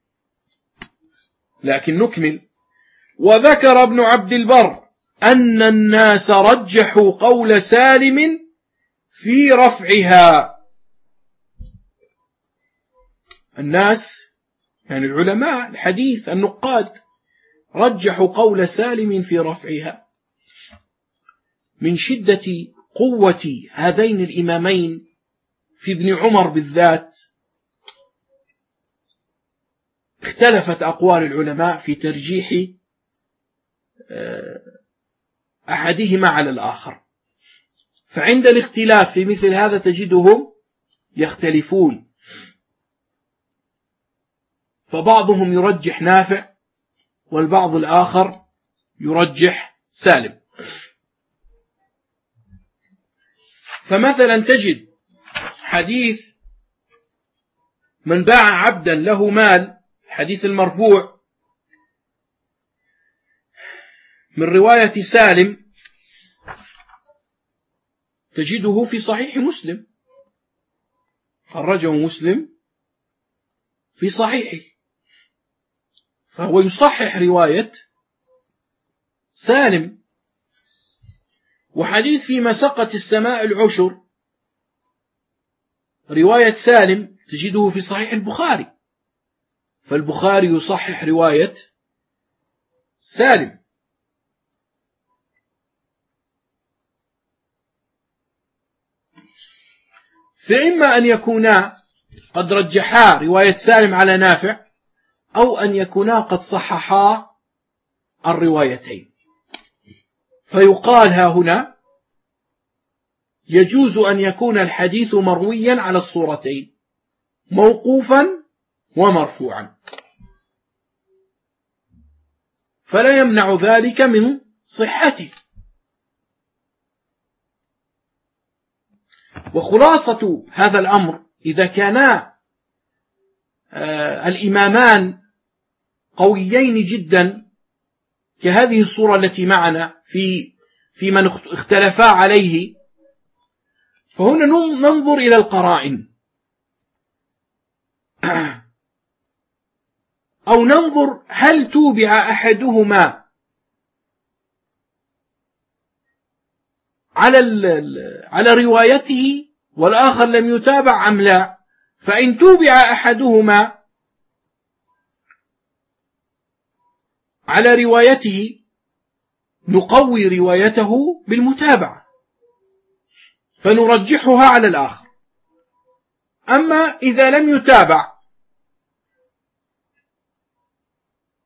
A: لكن نكمل. وذكر ابن عبد البر أن الناس رجحوا قول سالم في رفعها. الناس يعني العلماء الحديث النقاد رجحوا قول سالم في رفعها من شدة قوة هذين الإمامين في ابن عمر بالذات. اختلفت أقوال العلماء في ترجيح أحدهما على الآخر، فعند الاختلاف في مثل هذا تجدهم يختلفون، فبعضهم يرجح نافع والبعض الآخر يرجح سالم. فمثلا تجد حديث من باع عبدا له مال، الحديث المرفوع من رواية سالم، تجده في صحيح مسلم، خرجه مسلم في صحيحه، فهو يصحح رواية سالم. وحديث فيما سقت السماء العشر رواية سالم تجده في صحيح البخاري، فالبخاري يصحح رواية سالم. فإما أن يكونا قد رجحا رواية سالم على نافع، أو أن يكونا قد صححا الروايتين. فيقال ها هنا يجوز أن يكون الحديث مرويا على الصورتين، موقوفا ومرفوعا، فلا يمنع ذلك من صحته. وخلاصة هذا الأمر إذا كانا الإمامان قويين جدا كهذه الصورة التي معنا في في من اختلفا عليه، فهنا ننظر إلى القرائن، أو ننظر هل توبع أحدهما على على روايته والآخر لم يتابع أم لا. فإن توبع أحدهما على روايته نقوي روايته بالمتابعة فنرجحها على الآخر. أما إذا لم يتابع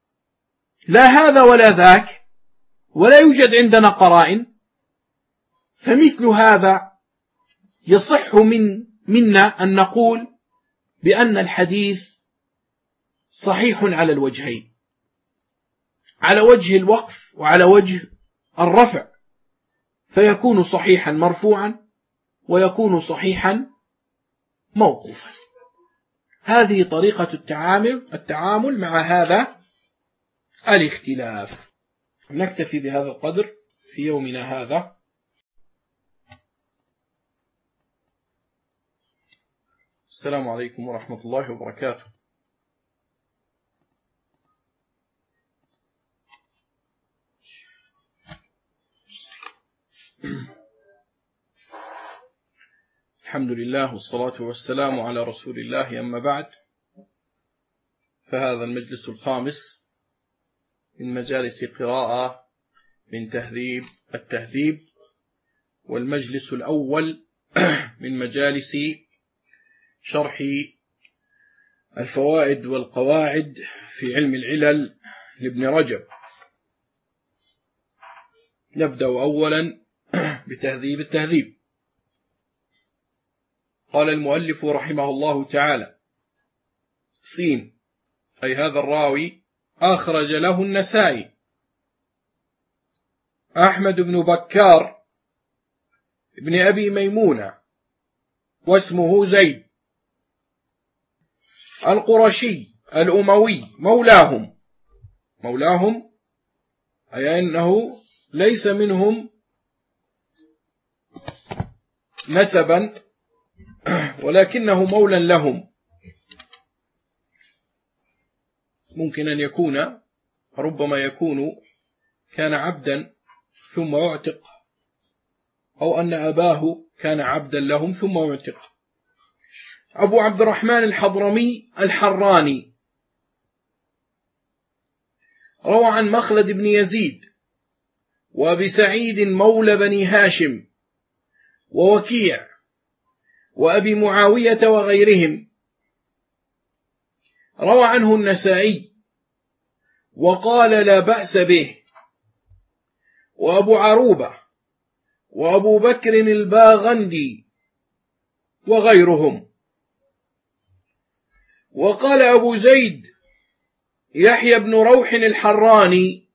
A: لا هذا ولا ذاك ولا يوجد عندنا قرائن، فمثل هذا يصح من منا أن نقول بأن الحديث صحيح على الوجهين، على وجه الوقف وعلى وجه الرفع، فيكون صحيحا مرفوعا ويكون صحيحا موقوفا. هذه طريقة التعامل التعامل مع هذا الاختلاف. نكتفي بهذا القدر في يومنا هذا. السلام عليكم ورحمة الله وبركاته. الحمد لله والصلاة والسلام على رسول الله، أما بعد، فهذا المجلس الخامس من مجالس قراءة من تهذيب التهذيب، والمجلس الأول من مجالس شرح الفوائد والقواعد في علم العلل لابن رجب. نبدأ أولا بتهذيب التهذيب. قال المؤلف رحمه الله تعالى: سين، أي هذا الراوي أخرج له النسائي أحمد بن بكار ابن أبي ميمونة، واسمه زيد، القرشي الأموي، مولاهم مولاهم أي أنه ليس منهم نسبا، ولكنه مولى لهم. ممكن أن يكون، ربما يكون كان عبدا ثم اعتق، أو أن أباه كان عبدا لهم ثم اعتق. أبو عبد الرحمن الحضرمي الحراني، روى عن مخلد بن يزيد وأبي سعيد مولى بني هاشم ووكيع وأبي معاوية وغيرهم. روى عنه النسائي وقال لا بأس به، وأبو عروبة وأبو بكر الباغندي وغيرهم. وقال أبو زيد يحيى بن روح الحراني: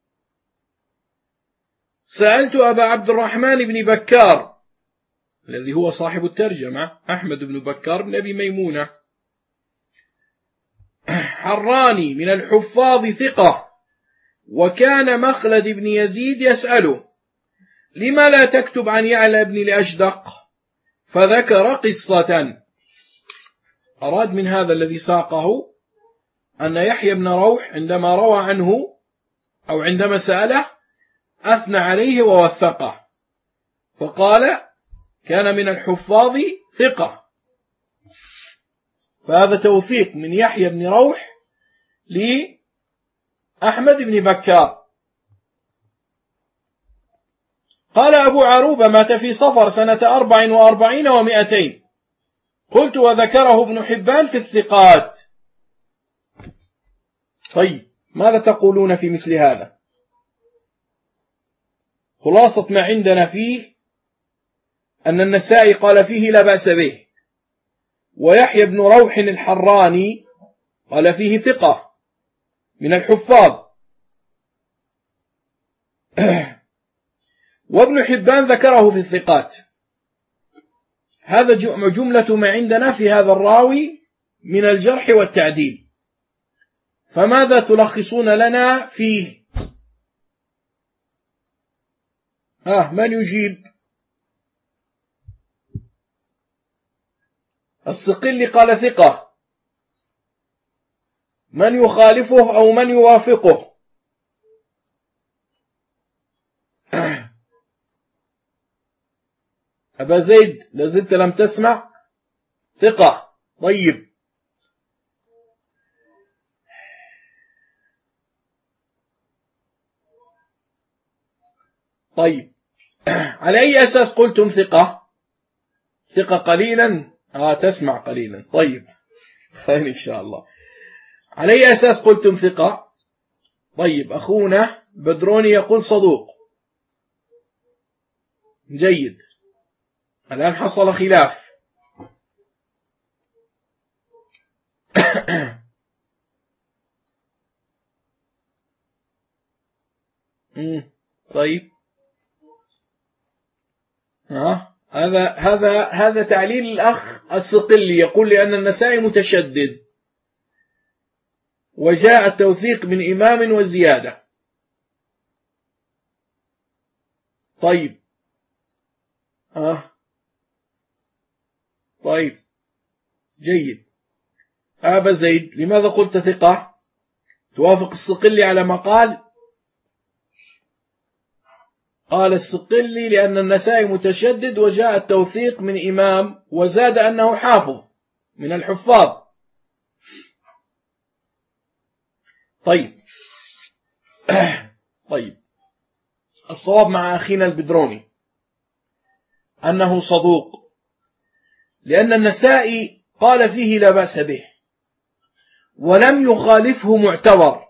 A: سألت أبا عبد الرحمن بن بكار، الذي هو صاحب الترجمة، أحمد بن بكار بن أبي ميمونة، حراني من الحفاظ ثقة، وكان مخلد بن يزيد يسأله: لما لا تكتب عن يعلى بن الأشدق؟ فذكر قصة. أراد من هذا الذي ساقه أن يحيى بن روح عندما روى عنه أو عندما سأله أثنى عليه ووثقه، فقال كان من الحفاظ ثقة، فهذا توثيق من يحيى بن روح لأحمد بن بكار. قال أبو عروبة: مات في صفر سنة أربع وأربعين ومائتين. قلت: وذكره ابن حبان في الثقات. طيب، ماذا تقولون في مثل هذا؟ خلاصة ما عندنا فيه أن النسائي قال فيه لا بأس به، ويحيى بن روح الحراني قال فيه ثقة من الحفاظ، وابن حبان ذكره في الثقات. هذا جملة ما عندنا في هذا الراوي من الجرح والتعديل، فماذا تلخصون لنا فيه؟ آه من يجيب؟ الصقلي قال ثقة، من يخالفه أو من يوافقه؟ أبا زيد لازلت لم تسمع؟ ثقة. طيب، طيب على أي أساس قلتم ثقة؟ ثقة قليلا؟ آه تسمع قليلا. طيب خير إن شاء الله. على أي أساس قلتم ثقة؟ طيب، أخونا بدروني يقول صدوق. جيد، الآن حصل خلاف. طيب ها هذا هذا هذا تعليل الأخ الصقلي، يقول لأن النسائي متشدد وجاء التوثيق من إمام وزيادة. طيب ها طيب جيد. أبا زيد، لماذا قلت ثقة؟ توافق الصقلي على ما قال؟ قال الصقلي لأن النسائي متشدد وجاء التوثيق من إمام وزاد أنه حافظ من الحفاظ. طيب طيب الصواب مع أخينا البدروني أنه صدوق، لأن النسائي قال فيه لا بأس به ولم يخالفه معتبر.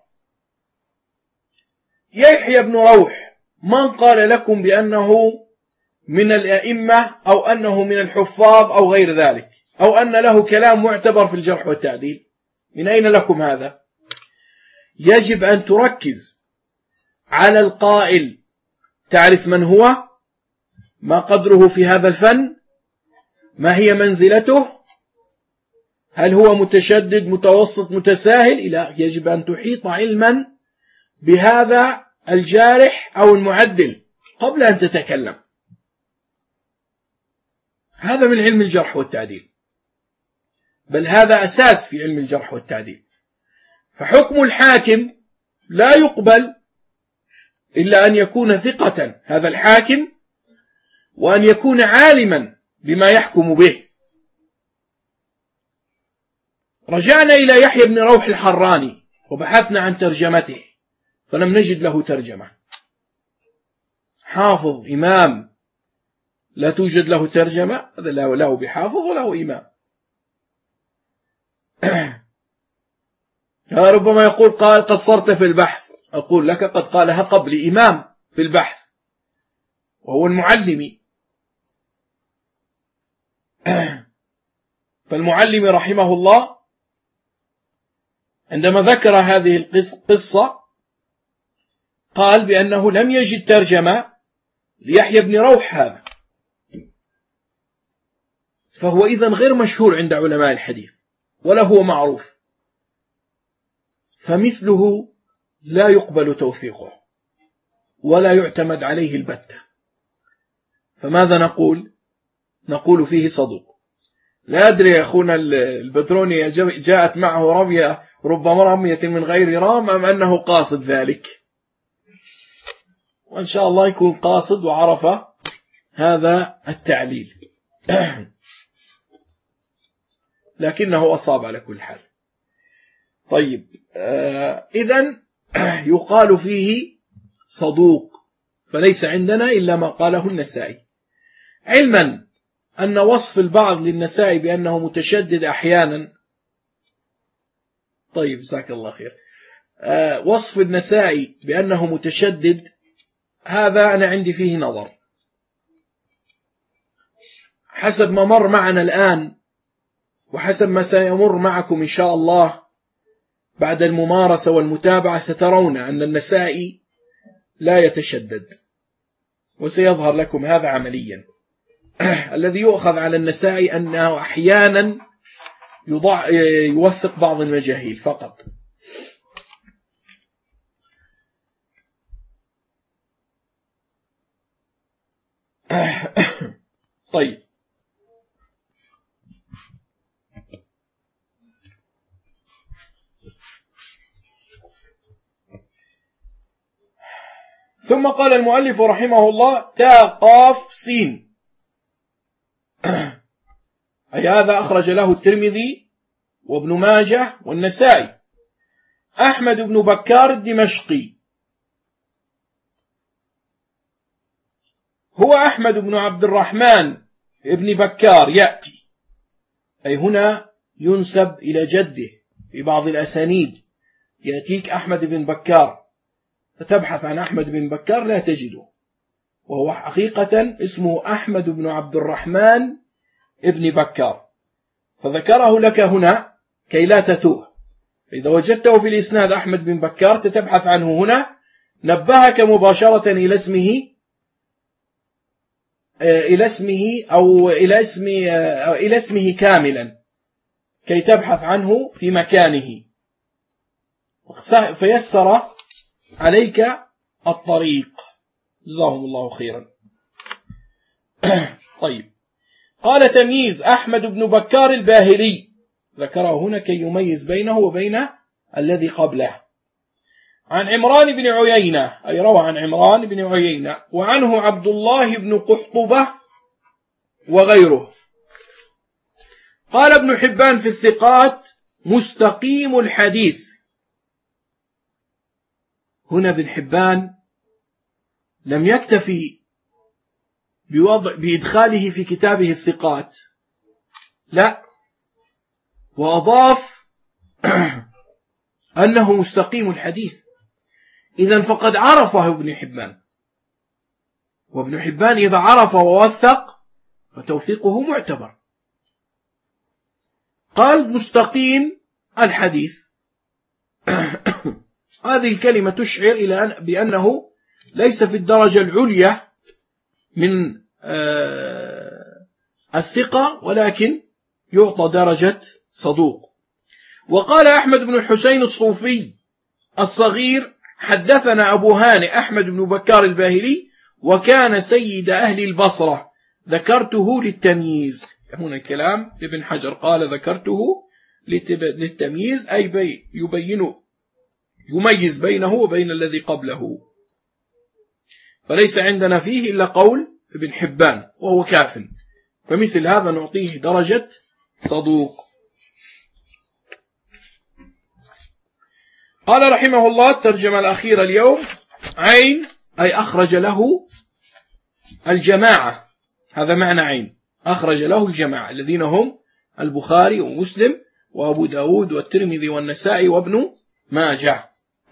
A: يحيى بن روح من قال لكم بأنه من الأئمة أو أنه من الحفاظ أو غير ذلك، أو أن له كلام معتبر في الجرح والتعديل؟ من أين لكم هذا؟ يجب أن تركز على القائل، تعرف من هو، ما قدره في هذا الفن، ما هي منزلته، هل هو متشدد متوسط متساهل، إلى يجب أن تحيط علما بهذا الجارح أو المعدل قبل أن تتكلم. هذا من علم الجرح والتعديل، بل هذا أساس في علم الجرح والتعديل. فحكم الحاكم لا يقبل إلا أن يكون ثقة هذا الحاكم، وأن يكون عالما بما يحكم به. رجعنا إلى يحيى بن روح الحراني وبحثنا عن ترجمته فلم نجد له ترجمة. حافظ إمام لا توجد له ترجمة، هذا له بحافظ وله إمام. ربما يقول قال قصرت في البحث، أقول لك قد قالها قبل إمام في البحث وهو المعلمي. فالمعلم رحمه الله عندما ذكر هذه القصة قال بأنه لم يجد ترجمة ليحيى بن روح هذا، فهو إذن غير مشهور عند علماء الحديث ولا هو معروف، فمثله لا يقبل توثيقه ولا يعتمد عليه البتة. فماذا نقول؟ نقول فيه صدوق. لا أدري يا أخونا البدروني جاءت معه رمية، ربما رمية من غير رام، أم أنه قاصد ذلك، وإن شاء الله يكون قاصد وعرف هذا التعليل. لكنه أصاب على كل حال. طيب آه إذن يقال فيه صدوق، فليس عندنا إلا ما قاله النسائي، علما أن وصف البعض للنسائي بأنه متشدد أحيانا. طيب جزاك الله خير. آه وصف النسائي بأنه متشدد هذا أنا عندي فيه نظر، حسب ما مر معنا الآن وحسب ما سيمر معكم إن شاء الله بعد الممارسة والمتابعة، سترون أن النسائي لا يتشدد، وسيظهر لكم هذا عمليا. الذي يؤخذ على النسائي أنه أحيانا يضع يوثق بعض المجاهيل فقط. طيب ثم قال المؤلف رحمه الله تاء قاف سين، أي هذا أخرج له الترمذي وابن ماجه والنسائي. أحمد بن بكار الدمشقي هو أحمد بن عبد الرحمن ابن بكار يأتي، أي هنا ينسب إلى جده في بعض الأسانيد، يأتيك أحمد بن بكار فتبحث عن أحمد بن بكار لا تجده، وهو حقيقة اسمه أحمد بن عبد الرحمن ابن بكار، فذكره لك هنا كي لا تتوه. إذا وجدته في الإسناد أحمد بن بكار ستبحث عنه هنا، نبهك مباشرة إلى اسمه إلى اسمه أو إلى اسم إلى اسمه كاملا كي تبحث عنه في مكانه، فيسر عليك الطريق. جزاهم الله خيرا. طيب، قال تمييز أحمد بن بكار الباهلي، ذكره هنا كي يميز بينه وبين الذي قبله. عن عمران بن عيينة، أي روى عن عمران بن عيينة، وعنه عبد الله بن قحطبة وغيره. قال ابن حبان في الثقات مستقيم الحديث. هنا ابن حبان لم يكتفي بوضع بإدخاله في كتابه الثقات، لا، وأضاف أنه مستقيم الحديث. إذن فقد عرفه ابن حبان، وابن حبان إذا عرف ووثق فتوثيقه معتبر. قال مستقيم الحديث. هذه الكلمة تشعر إلى أن بأنه ليس في الدرجة العليا من الثقة، ولكن يعطى درجة صدوق. وقال أحمد بن الحسين الصوفي الصغير حدثنا أبو هانئ أحمد بن بكار الباهلي، وكان سيد أهل البصرة، ذكرته للتمييز. هنا الكلام ابن حجر قال ذكرته للتمييز، أي بي يبين يميز بينه وبين الذي قبله، فليس عندنا فيه إلا قول ابن حبان وهو كاف، فمثل هذا نعطيه درجة صدوق. قال رحمه الله الترجمة الأخيرة اليوم، عين أي أخرج له الجماعة، هذا معنى عين، أخرج له الجماعة الذين هم البخاري ومسلم وأبو داود والترمذي والنسائي وابن ماجه.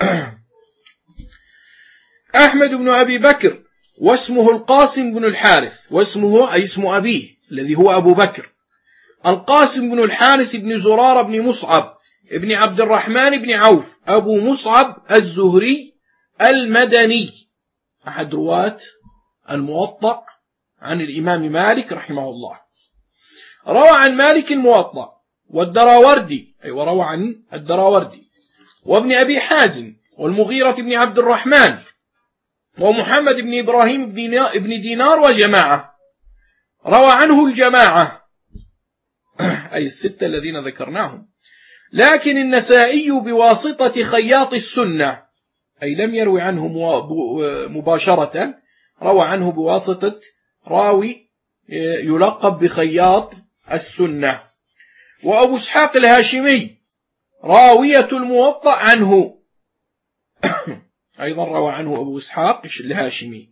A: أحمد بن أبي بكر واسمه القاسم بن الحارث، واسمه أي اسم أبيه الذي هو أبو بكر، القاسم بن الحارث بن زرار بن مصعب ابن عبد الرحمن بن عوف أبو مصعب الزهري المدني، أحد رواة الموطأ عن الإمام مالك رحمه الله. روى عن مالك الموطأ والدراوردي، أي وروى عن الدراوردي وابن أبي حازم والمغيرة بن عبد الرحمن ومحمد بن إبراهيم بن دينار وجماعة. روى عنه الجماعة أي الستة الذين ذكرناهم، لكن النسائي بواسطة خياط السنة، أي لم يروي عنه مباشرة، روى عنه بواسطة راوي يلقب بخياط السنة. وأبو إسحاق الهاشمي راوية الموطأ عنه، أيضا روى عنه أبو إسحاق الهاشمي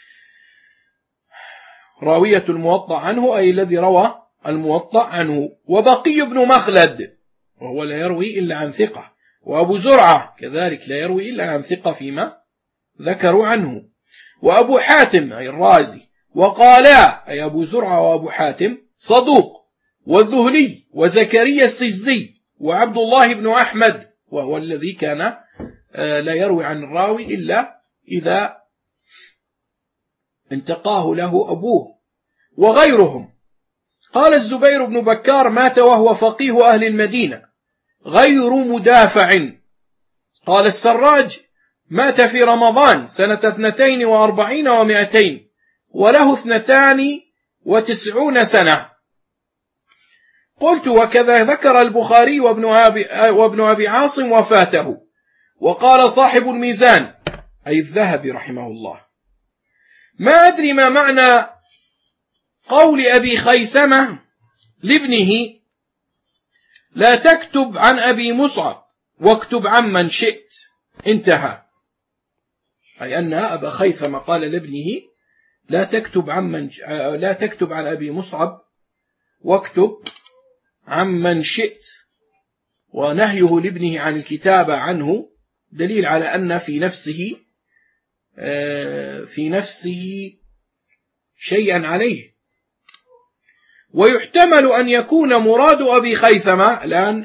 A: راوية الموطأ عنه، أي الذي روى الموطأ عنه. وبقي بن مخلد وهو لا يروي إلا عن ثقة، وأبو زرعة كذلك لا يروي إلا عن ثقة فيما ذكروا عنه. وأبو حاتم أي الرازي وقالا أي أبو زرعة وأبو حاتم صدوق، والذهلي وزكريا السجزي وعبد الله بن أحمد، وهو الذي كان لا يروي عن الراوي إلا إذا انتقاه له أبوه، وغيرهم. قال الزبير بن بكار مات وهو فقيه أهل المدينة غير مدافع. قال السراج مات في رمضان سنة اثنتين وأربعين ومائتين وله اثنتان وتسعون سنة. قلت وكذا ذكر البخاري وابن أبي, وابن أبي عاصم وفاته. وقال صاحب الميزان أي الذهبي رحمه الله ما أدري ما معنى قول أبي خيثمة لابنه لا تكتب عن أبي مصعب واكتب عن من شئت، انتهى. أي أن أبا خيثمة قال لابنه لا تكتب عن من لا تكتب عن أبي مصعب واكتب عن من شئت، ونهيه لابنه عن الكتابة عنه دليل على أن في نفسه في نفسه شيئا عليه. ويحتمل أن يكون مراد أبي خيثمة، الآن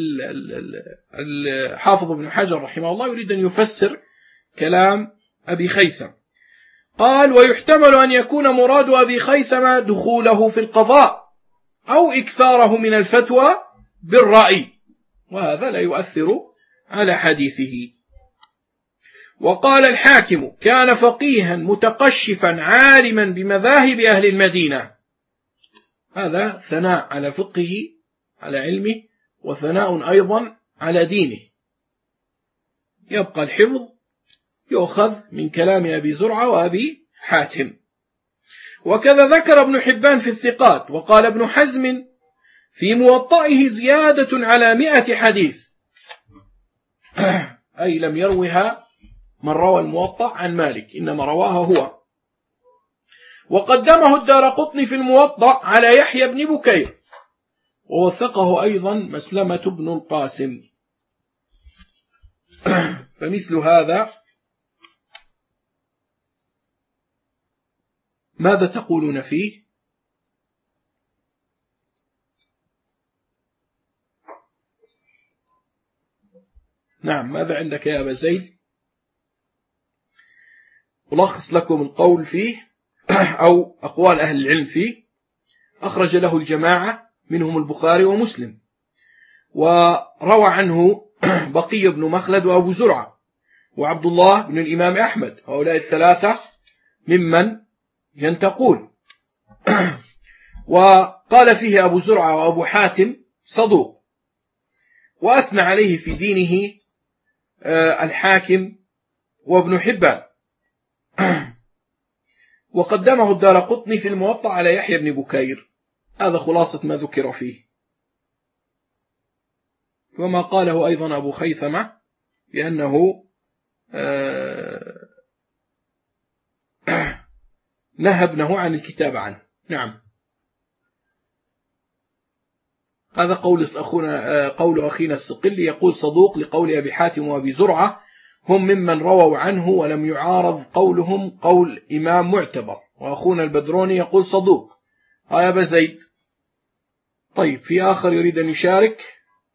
A: الحافظ ابن حجر رحمه الله يريد أن يفسر كلام أبي خيثم، قال: ويحتمل أن يكون مراد أبي خيثمة دخوله في القضاء أو إكثاره من الفتوى بالرأي، وهذا لا يؤثر على حديثه. وقال الحاكم: كان فقيها متقشفا عالما بمذاهب أهل المدينة. هذا ثناء على فقهه، على علمه، وثناء أيضا على دينه. يبقى الحفظ يؤخذ من كلام أبي زرعة وأبي حاتم. وكذا ذكر ابن حبان في الثقات. وقال ابن حزم في موطئه: زيادة على مئة حديث، أي لم يروها من روى الموطأ عن مالك، إنما رواها هو. وقدمه الدارقطني في الموطأ على يحيى بن بكير، ووثقه أيضا مسلمة بن القاسم. فمثل هذا ماذا تقولون فيه؟ نعم، ماذا عندك يا أبا زيد؟ ألخص لكم القول فيه أو أقوال أهل العلم فيه. أخرج له الجماعة منهم البخاري ومسلم، وروى عنه بقي بن مخلد وأبو زرعة وعبد الله بن الإمام أحمد، هؤلاء الثلاثة ممن ينتقون. وقال فيه أبو زرعة وأبو حاتم صدوق، وأثنى عليه في دينه الحاكم وابن حبان. وقدمه الدارقطني في الموطأ على يحيى بن بكير. هذا خلاصة ما ذكر فيه. وما قاله أيضا أبو خيثمة بأنه نهى ابنه عن الكتاب عنه. نعم، هذا قول أخونا قول أخينا الصقلي، يقول: صدوق لقول أبي حاتم وأبي زرعة، هم ممن رووا عنه ولم يعارض قولهم قول إمام معتبر. وأخونا البدروني يقول صدوق. يا أبا زيد. طيب، في آخر يريد أن يشارك؟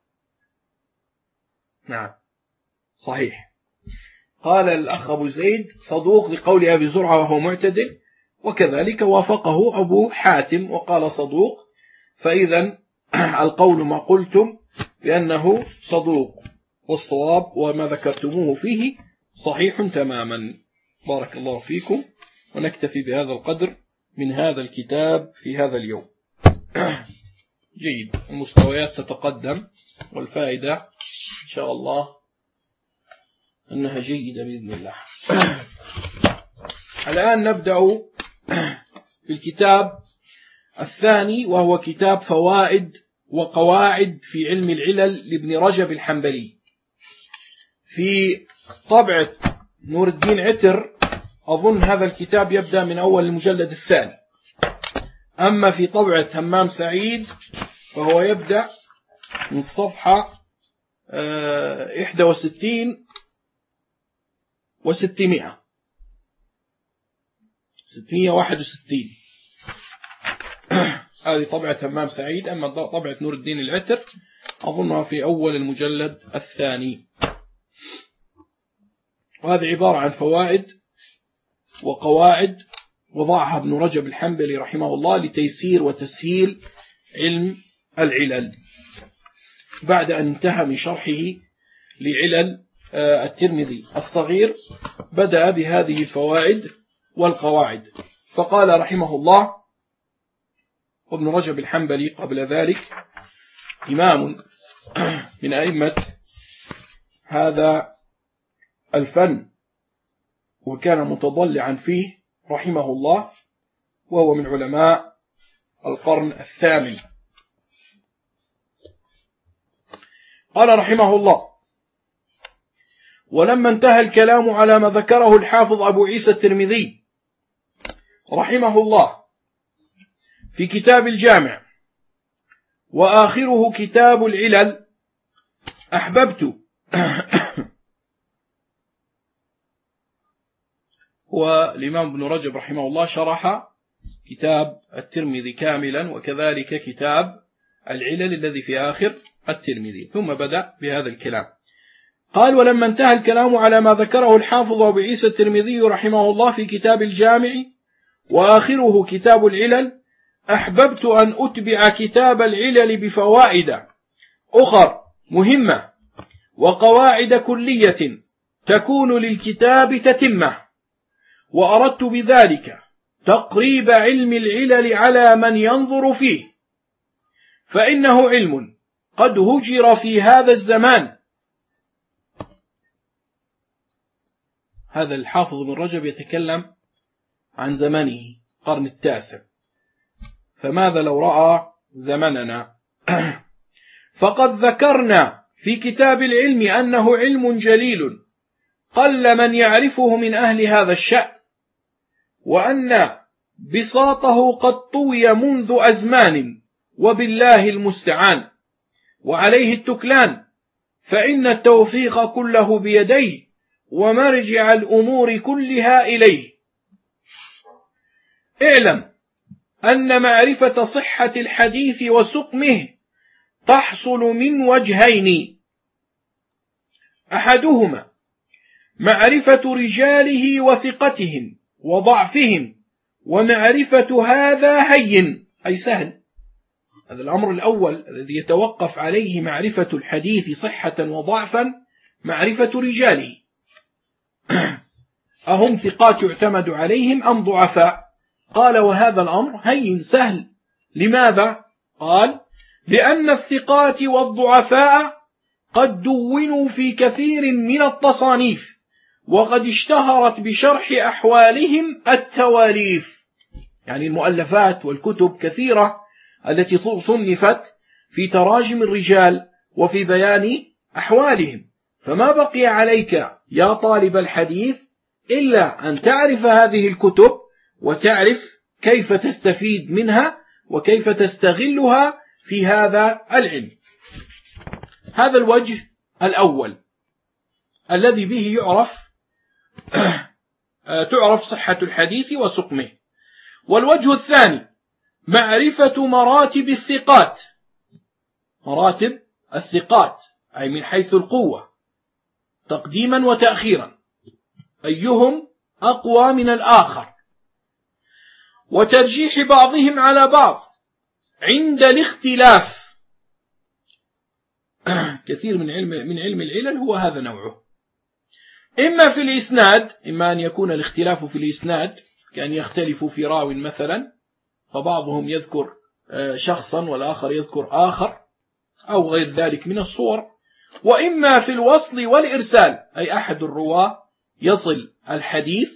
A: نعم، صحيح. قال الأخ أبو زيد: صدوق لقول أبي زرعة وهو معتدل، وكذلك وافقه أبو حاتم وقال صدوق. فإذا القول ما قلتم بأنه صدوق، والصواب وما ذكرتموه فيه صحيح تماما. بارك الله فيكم، ونكتفي بهذا القدر من هذا الكتاب في هذا اليوم. جيد، المستويات تتقدم، والفائدة إن شاء الله أنها جيدة بإذن الله. الآن نبدأ في الكتاب الثاني، وهو كتاب فوائد وقواعد في علم العلل لابن رجب الحنبلي، في طبعة نور الدين عتر. أظن هذا الكتاب يبدأ من أول المجلد الثاني. أما في طبعة همام سعيد فهو يبدأ من الصفحة إحدى وستين وستمائة ستمائة وواحد وستين. هذه طبعة همام سعيد. أما طبعة نور الدين العتر أظنها في أول المجلد الثاني. وهذه عبارة عن فوائد وقواعد وضعها ابن رجب الحنبلي رحمه الله لتيسير وتسهيل علم العلل، بعد أن انتهى من شرحه لعلل الترمذي الصغير. بدأ بهذه الفوائد والقواعد، فقال رحمه الله: وابن رجب الحنبلي قبل ذلك إمام من أئمة هذا الفن، وكان متضلعا فيه رحمه الله، وهو من علماء القرن الثامن. قال رحمه الله: ولما انتهى الكلام على ما ذكره الحافظ أبو عيسى الترمذي رحمه الله في كتاب الجامع، وآخره كتاب العلل، أحببت والإمام ابن رجب رحمه الله شرح كتاب الترمذي كاملا، وكذلك كتاب العلل الذي في آخر الترمذي. ثم بدأ بهذا الكلام. قال: ولما انتهى الكلام على ما ذكره الحافظ أبو عيسى الترمذي رحمه الله في كتاب الجامع وآخره كتاب العلل، أحببت أن أتبع كتاب العلل بفوائد أخر مهمة وقواعد كلية تكون للكتاب تتمة، وأردت بذلك تقريب علم العلل على من ينظر فيه، فإنه علم قد هجر في هذا الزمان. هذا الحافظ بن رجب يتكلم عن زمنه القرن التاسع، فماذا لو رأى زمننا؟ فقد ذكرنا في كتاب العلم أنه علم جليل قل من يعرفه من أهل هذا الشأن، وأن بساطه قد طوي منذ أزمان، وبالله المستعان وعليه التكلان، فإن التوفيق كله بيديه، ومرجع الأمور كلها إليه. اعلم أن معرفة صحة الحديث وسقمه تحصل من وجهين: أحدهما معرفة رجاله وثقتهم وضعفهم، ومعرفة هذا هين أي سهل. هذا الأمر الأول الذي يتوقف عليه معرفة الحديث صحة وضعفا، معرفة رجاله، أهم ثقات يعتمد عليهم أم ضعفاء؟ قال: وهذا الأمر هين سهل. لماذا؟ قال: لأن الثقات والضعفاء قد دونوا في كثير من التصانيف، وقد اشتهرت بشرح أحوالهم التواليف، يعني المؤلفات والكتب كثيرة التي صنفت في تراجم الرجال وفي بيان أحوالهم. فما بقي عليك يا طالب الحديث إلا أن تعرف هذه الكتب، وتعرف كيف تستفيد منها وكيف تستغلها في هذا العلم. هذا الوجه الأول الذي به يعرف تعرف صحة الحديث وسقمه. والوجه الثاني معرفة مراتب الثقات، مراتب الثقات أي من حيث القوة تقديما وتأخيرا، أيهم أقوى من الآخر، وترجيح بعضهم على بعض عند الاختلاف. كثير من علم من علم العلل هو هذا نوعه، إما في الإسناد، إما أن يكون الاختلاف في الإسناد كأن يختلفوا في راو مثلا، فبعضهم يذكر شخصا والآخر يذكر آخر أو غير ذلك من الصور، وإما في الوصل والإرسال، أي أحد الرواة يصل الحديث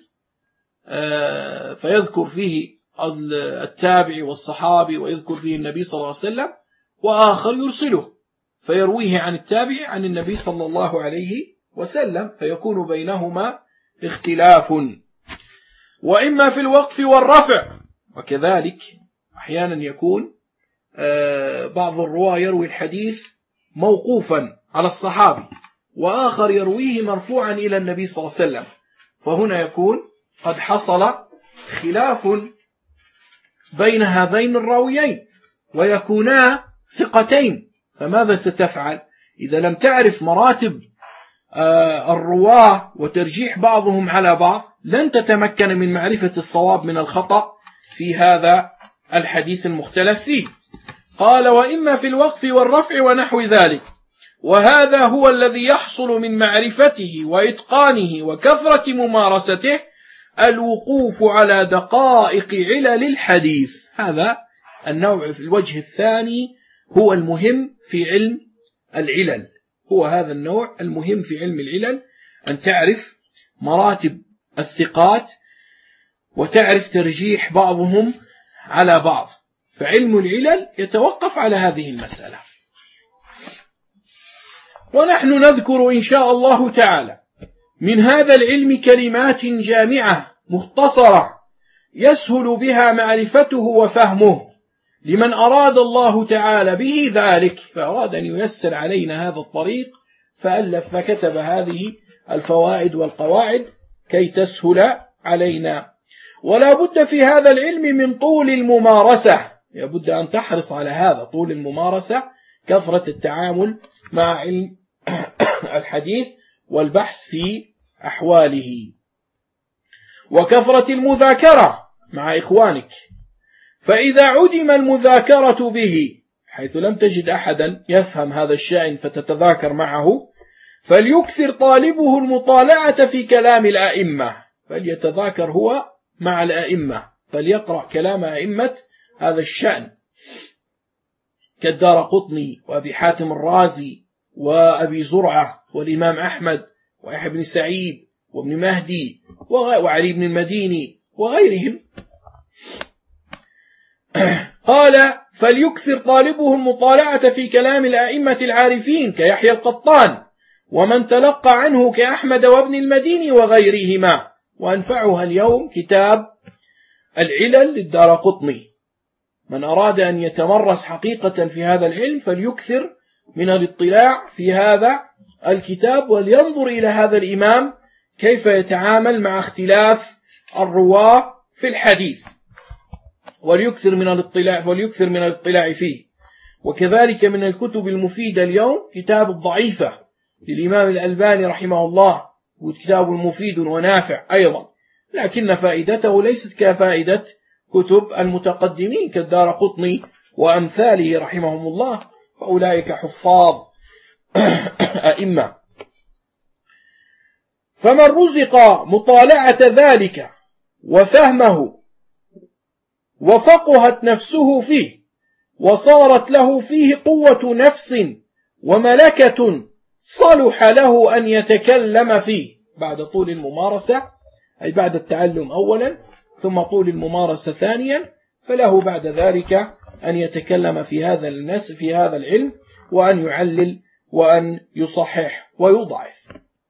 A: فيذكر فيه التابعي والصحابي ويذكر فيه النبي صلى الله عليه وسلم، وآخر يرسله فيرويه عن التابعي عن النبي صلى الله عليه وسلم، فيكون بينهما اختلاف. وإما في الوقف والرفع، وكذلك أحيانا يكون بعض الرواة يروي الحديث موقوفا على الصحابي، وآخر يرويه مرفوعا إلى النبي صلى الله عليه وسلم، فهنا يكون قد حصل خلاف بين هذين الراويين ويكونا ثقتين. فماذا ستفعل إذا لم تعرف مراتب الرواة وترجيح بعضهم على بعض؟ لن تتمكن من معرفة الصواب من الخطأ في هذا الحديث المختلف فيه. قال: وإما في الوقف والرفع ونحو ذلك، وهذا هو الذي يحصل من معرفته وإتقانه وكثرة ممارسته الوقوف على دقائق علل الحديث. هذا النوع في الوجه الثاني هو المهم في علم العلل، هو هذا النوع المهم في علم العلل، أن تعرف مراتب الثقات وتعرف ترجيح بعضهم على بعض، فعلم العلل يتوقف على هذه المسألة. ونحن نذكر إن شاء الله تعالى من هذا العلم كلمات جامعة مختصرة يسهل بها معرفته وفهمه لمن أراد الله تعالى به ذلك، فأراد أن ييسر علينا هذا الطريق فألف فكتب هذه الفوائد والقواعد كي تسهل علينا. ولا بد في هذا العلم من طول الممارسة، لابد أن تحرص على هذا، طول الممارسة، كثرة التعامل مع علم الحديث والبحث في أحواله، وكثرة المذاكرة مع إخوانك. فإذا عدم المذاكرة به حيث لم تجد أحدا يفهم هذا الشأن فتتذاكر معه، فليكثر طالبه المطالعة في كلام الأئمة، فليتذاكر هو مع الأئمة، فليقرأ كلام أئمة هذا الشأن كالدارقطني وأبي حاتم الرازي وأبي زرعة والإمام أحمد ويحيى بن سعيد وابن مهدي وعلي بن المديني وغيرهم. قال فليكثر طالبه المطالعة في كلام الأئمة العارفين كيحيى القطان ومن تلقى عنه كأحمد وابن المديني وغيرهما. وأنفعها اليوم كتاب العلل للدارقطني، من أراد أن يتمرس حقيقة في هذا العلم فليكثر من الاطلاع في هذا الكتاب، ولينظر إلى هذا الإمام كيف يتعامل مع اختلاف الرواة في الحديث، وليكثر من الاطلاع وليكثر من الاطلاع فيه. وكذلك من الكتب المفيدة اليوم كتاب الضعيفة للإمام الألباني رحمه الله، وكتاب مفيد ونافع أيضا، لكن فائدته ليست كفائدة كتب المتقدمين كالدارقطني وأمثاله رحمهم الله، فأولئك حفاظ أئمة. فمن رزق مطالعة ذلك وفهمه وفقهت نفسه فيه وصارت له فيه قوة نفس وملكة صلح له أن يتكلم فيه بعد طول الممارسة، أي بعد التعلم أولا ثم طول الممارسة ثانيا، فله بعد ذلك أن يتكلم في هذا الناس في هذا العلم، وأن يعلل وأن يصحح ويضعف.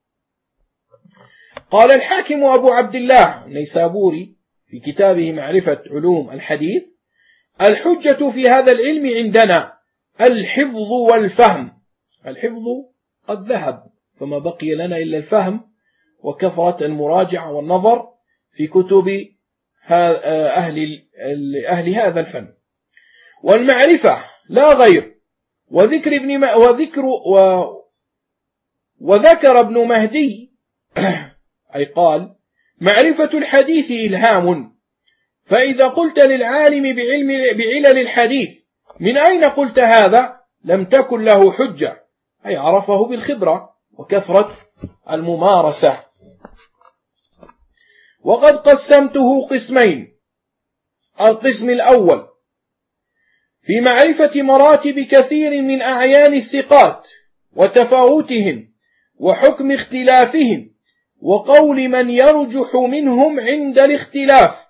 A: قال الحاكم أبو عبد الله النيسابوري في كتابه معرفة علوم الحديث: الحجة في هذا العلم عندنا الحفظ والفهم. الحفظ قد ذهب، فما بقي لنا إلا الفهم وكثرة المراجعة والنظر في كتب أهل, أهل هذا الفن. والمعرفة لا غير. وذكر ابن وذكر و وذكر ابن مهدي أي قال: معرفة الحديث إلهام، فإذا قلت للعالم بعلم بعلل الحديث من أين قلت هذا لم تكن له حجة، أي عرفه بالخبرة وكثرة الممارسة. وقد قسمته قسمين: القسم الأول في معرفة مراتب كثير من أعيان الثقات وتفاوتهم وحكم اختلافهم وقول من يرجح منهم عند الاختلاف.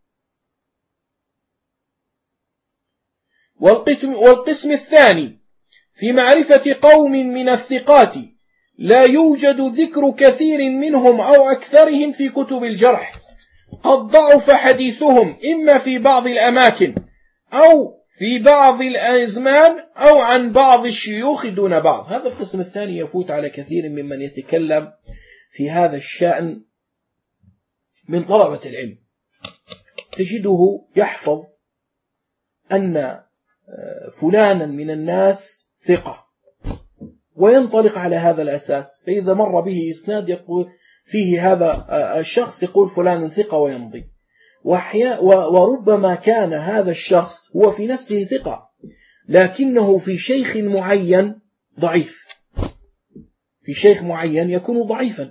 A: والقسم الثاني في معرفة قوم من الثقات لا يوجد ذكر كثير منهم أو أكثرهم في كتب الجرح، قد ضعف حديثهم إما في بعض الأماكن أو في بعض الأزمان أو عن بعض الشيوخ دون بعض. هذا القسم الثاني يفوت على كثير ممن يتكلم في هذا الشأن من طلبة العلم، تجده يحفظ أن فلانا من الناس ثقة وينطلق على هذا الأساس، فإذا مر به إسناد يقول فيه هذا الشخص يقول فلان ثقة ويمضي. وربما كان هذا الشخص هو في نفسه ثقة لكنه في شيخ معين ضعيف، في شيخ معين يكون ضعيفا،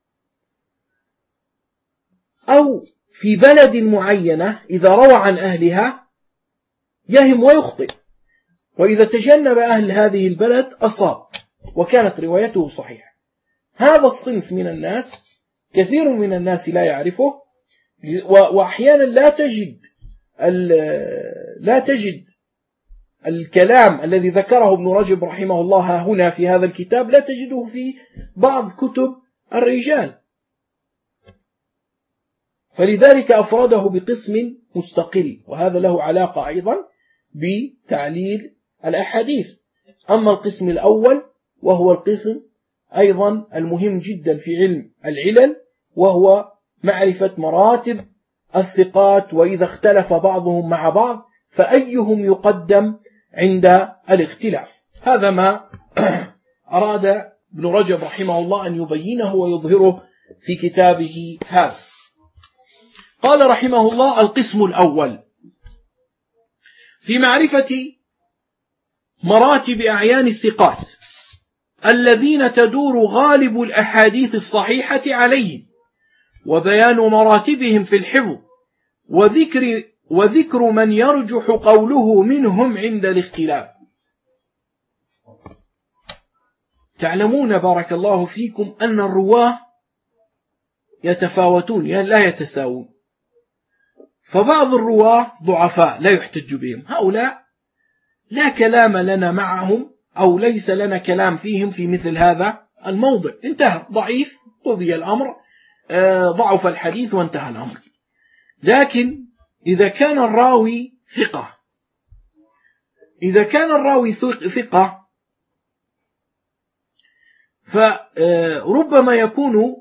A: أو في بلد معينة إذا روى عن أهلها يهم ويخطئ، وإذا تجنب أهل هذه البلد أصاب وكانت روايته صحيحة. هذا الصنف من الناس كثير من الناس لا يعرفه، وأحيانا لا تجد لا تجد الكلام الذي ذكره ابن رجب رحمه الله هنا في هذا الكتاب لا تجده في بعض كتب الرجال، فلذلك أفرده بقسم مستقل، وهذا له علاقة أيضا بتعليل الأحاديث. أما القسم الأول وهو القسم أيضا المهم جدا في علم العلل، وهو معرفة مراتب الثقات، وإذا اختلف بعضهم مع بعض فأيهم يقدم عند الاختلاف. هذا ما أراد ابن رجب رحمه الله أن يبينه ويظهره في كتابه هذا. قال رحمه الله: القسم الأول في معرفة مراتب أعيان الثقات الذين تدور غالب الأحاديث الصحيحة عليهم، وبيان مراتبهم في الحفظ، وذكر, وذكر من يرجح قوله منهم عند الاختلاف. تعلمون بارك الله فيكم أن الرواه يتفاوتون لا يتساوون، فبعض الرواه ضعفاء لا يحتج بهم، هؤلاء لا كلام لنا معهم أو ليس لنا كلام فيهم في مثل هذا الموضع، انتهى، ضعيف، قضي الأمر، ضعف الحديث وانتهى الأمر. لكن إذا كان الراوي ثقة إذا كان الراوي ثقة فربما يكون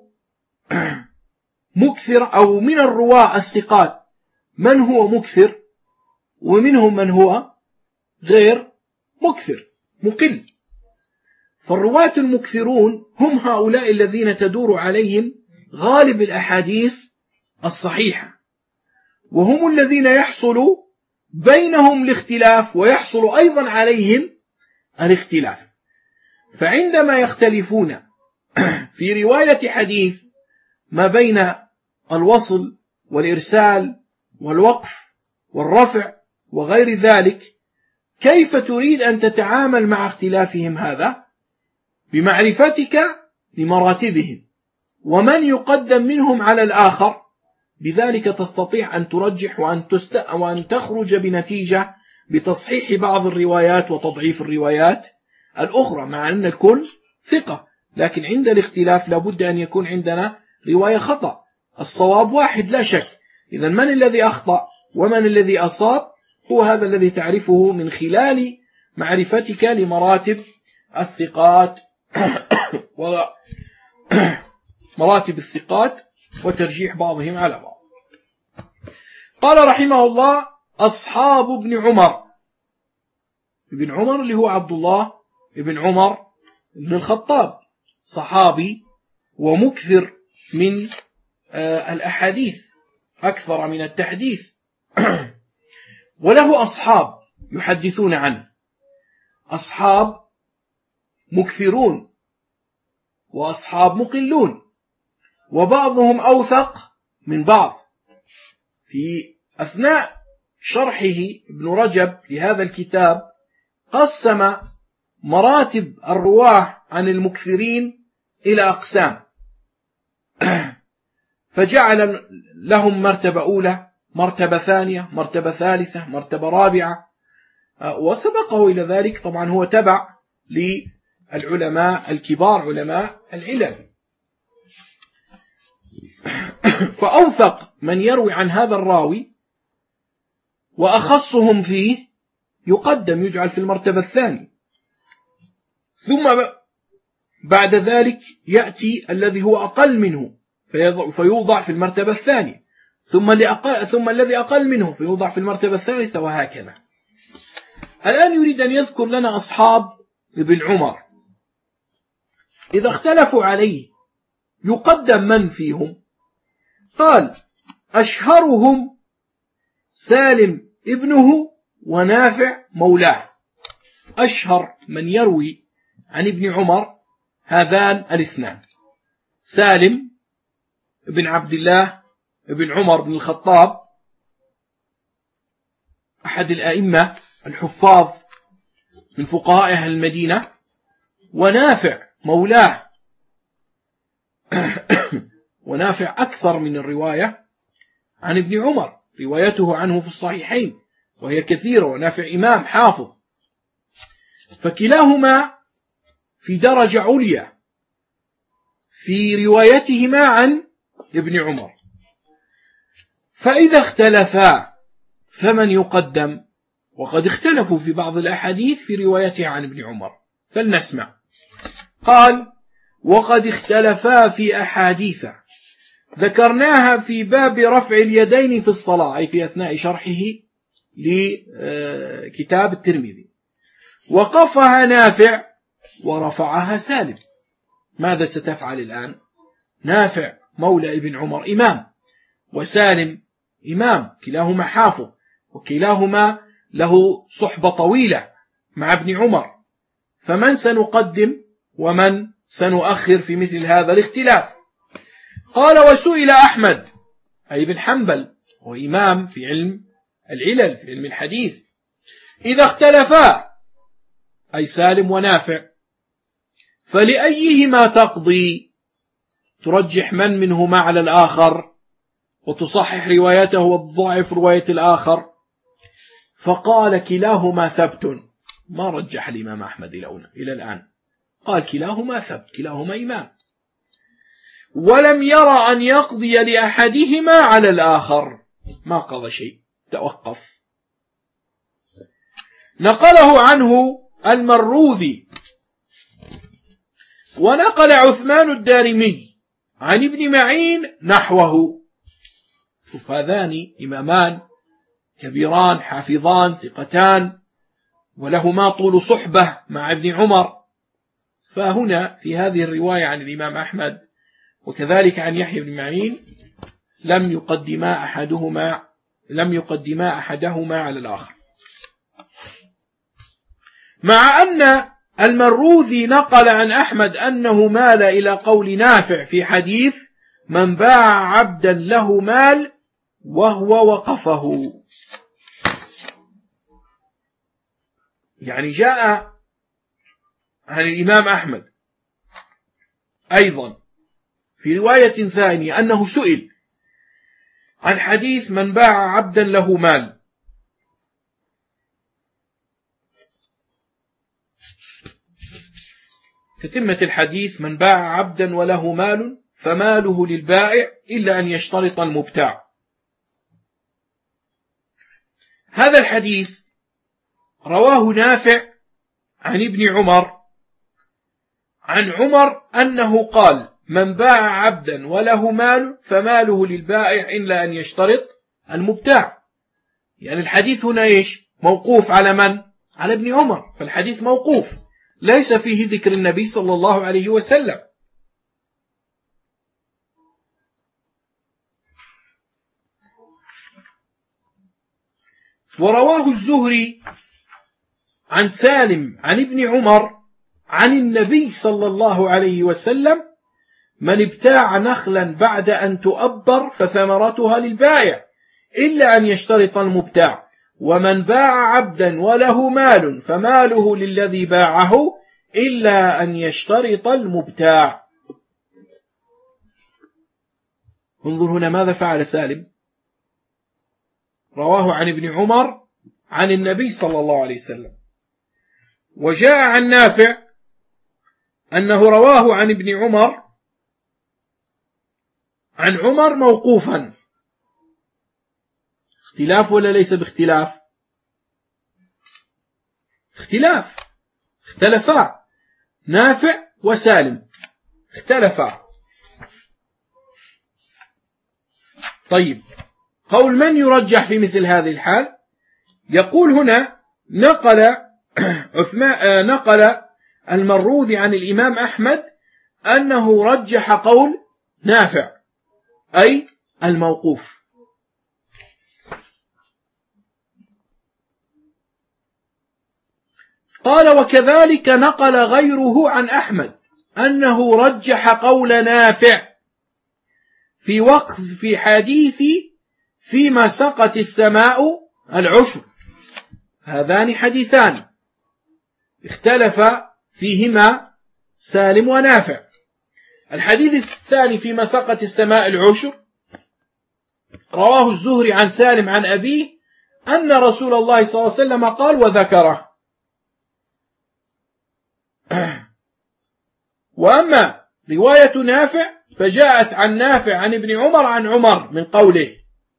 A: مكثر، أو من الرواة الثقات من هو مكثر، ومنهم من هو غير مكثر مقل. فالرواة المكثرون هم هؤلاء الذين تدور عليهم غالب الأحاديث الصحيحة، وهم الذين يحصل بينهم الاختلاف ويحصل أيضا عليهم الاختلاف. فعندما يختلفون في رواية حديث ما بين الوصل والإرسال والوقف والرفع وغير ذلك، كيف تريد أن تتعامل مع اختلافهم هذا؟ بمعرفتك لمراتبهم ومن يقدم منهم على الآخر، بذلك تستطيع أن ترجح وأن, تست... وأن تخرج بنتيجة بتصحيح بعض الروايات وتضعيف الروايات الأخرى، مع أن الكل ثقة، لكن عند الاختلاف لابد أن يكون عندنا رواية خطأ. الصواب واحد لا شك، إذن من الذي أخطأ ومن الذي أصاب؟ هو هذا الذي تعرفه من خلال معرفتك لمراتب الثقات ومراتب الثقات وترجيح بعضهم على بعض. قال رحمه الله: أصحاب ابن عمر. ابن عمر اللي هو عبد الله ابن عمر ابن الخطاب، صحابي ومكثر من الأحاديث أكثر من التحديث وله أصحاب يحدثون عنه، أصحاب مكثرون وأصحاب مقلون، وبعضهم أوثق من بعض. في أثناء شرحه ابن رجب لهذا الكتاب قسم مراتب الرواه عن المكثرين إلى أقسام، فجعل لهم مرتبة أولى، مرتبة ثانية، مرتبة ثالثة، مرتبة رابعة، وسبقه إلى ذلك طبعا هو تبع للعلماء الكبار علماء العلل. فأوثق من يروي عن هذا الراوي وأخصهم فيه يقدم، يجعل في المرتبة الثانية، ثم بعد ذلك يأتي الذي هو أقل منه فيوضع في المرتبة الثانية، ثم, ثم الذي أقل منه فيوضع في المرتبة الثالثة، وهكذا. الآن يريد أن يذكر لنا أصحاب ابن عمر، إذا اختلفوا عليه يقدم من فيهم؟ قال: أشهرهم سالم ابنه ونافع مولاه. أشهر من يروي عن ابن عمر هذان الاثنان، سالم ابن عبد الله ابن عمر بن الخطاب أحد الأئمة الحفاظ من فقهاء أهل المدينة، ونافع مولاه. ونافع أكثر من الرواية عن ابن عمر، روايته عنه في الصحيحين وهي كثيرة، ونافع إمام حافظ، فكلاهما في درجة عليا في روايتهما عن ابن عمر. فإذا اختلفا فمن يقدم؟ وقد اختلفوا في بعض الأحاديث في روايتها عن ابن عمر، فلنسمع. قال: وقد اختلفا في أحاديث ذكرناها في باب رفع اليدين في الصلاة، أي في أثناء شرحه لكتاب الترمذي. وقفها نافع ورفعها سالم. ماذا ستفعل الآن؟ نافع مولى ابن عمر إمام، وسالم إمام، كلاهما حافظ، وكلاهما له صحبة طويلة مع ابن عمر، فمن سنقدم ومن سنؤخر في مثل هذا الاختلاف؟ قال: وسئل أحمد أي بن حنبل، هو إمام في علم العلل في علم الحديث، إذا اختلفا أي سالم ونافع فلأيهما تقضي؟ ترجح من منهما على الآخر وتصحح روايته وتضعف رواية الآخر؟ فقال: كلاهما ثبت. ما رجح الإمام أحمد إلى الآن، قال: كلاهما ثبت، كلاهما إمام، ولم يرى أن يقضي لأحدهما على الآخر، ما قضى شيء، توقف. نقله عنه المروذي، ونقل عثمان الدارمي عن ابن معين نحوه. شوف، هذان إمامان كبيران حافظان ثقتان، ولهما طول صحبة مع ابن عمر. فهنا في هذه الرواية عن الإمام أحمد وكذلك عن يحيى بن معين لم يقدما أحدهما لم يقدما أحدهما على الآخر، مع أن المروذي نقل عن أحمد أنه مال إلى قول نافع في حديث من باع عبدا له مال وهو وقفه. يعني جاء عن الإمام أحمد أيضا في رواية ثانية أنه سئل عن حديث من باع عبدا له مال، تتمة الحديث: من باع عبدا وله مال فماله للبائع إلا أن يشترط المبتاع. هذا الحديث رواه نافع عن ابن عمر عن عمر أنه قال: من باع عبدا وله مال فماله للبائع إلا أن يشترط المبتاع. يعني الحديث هنا إيش؟ موقوف على من؟ على ابن عمر، فالحديث موقوف ليس فيه ذكر النبي صلى الله عليه وسلم. ورواه الزهري عن سالم عن ابن عمر عن النبي صلى الله عليه وسلم: من ابتاع نخلا بعد أن تؤبر فثمرتها للبائع إلا أن يشترط المبتاع، ومن باع عبدا وله مال فماله للذي باعه إلا أن يشترط المبتاع. انظر هنا ماذا فعل سالم، رواه عن ابن عمر عن النبي صلى الله عليه وسلم. وجاء عن نافع أنه رواه عن ابن عمر عن عمر موقوفا. اختلاف ولا ليس باختلاف؟ اختلاف، اختلفا، نافع وسالم اختلفا. طيب، قول من يرجح في مثل هذه الحال؟ يقول هنا: نقل عثمان نقل المروذي عن الإمام أحمد أنه رجح قول نافع أي الموقوف. قال: وكذلك نقل غيره عن أحمد أنه رجح قول نافع في وقف في حديث فيما سقت السماء العشر. هذان حديثان اختلف فيهما سالم ونافع. الحديث الثاني فيما سقت السماء العشر رواه الزهري عن سالم عن أبيه أن رسول الله صلى الله عليه وسلم قال وذكره. وأما رواية نافع فجاءت عن نافع عن ابن عمر عن عمر من قوله.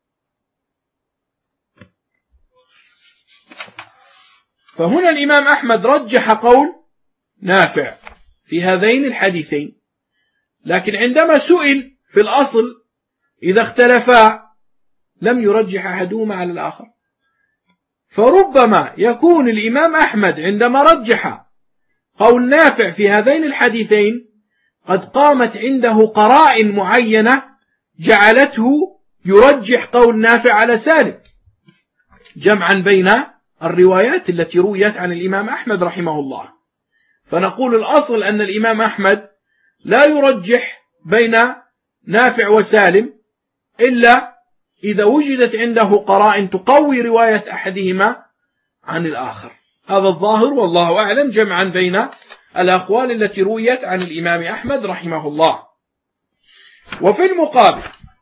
A: فهنا الإمام أحمد رجح قول نافع في هذين الحديثين، لكن عندما سئل في الأصل إذا اختلفا لم يرجح أحدهما على الآخر. فربما يكون الإمام أحمد عندما رجح قول نافع في هذين الحديثين قد قامت عنده قرائن معينة جعلته يرجح قول نافع على سالم، جمعا بين الروايات التي رويت عن الإمام أحمد رحمه الله. فنقول الأصل أن الإمام أحمد لا يرجح بين نافع وسالم إلا إذا وجدت عنده قرائن تقوي رواية أحدهما عن الآخر. هذا الظاهر والله أعلم، جمعا بين الأقوال التي رويت عن الإمام أحمد رحمه الله. وفي المقابل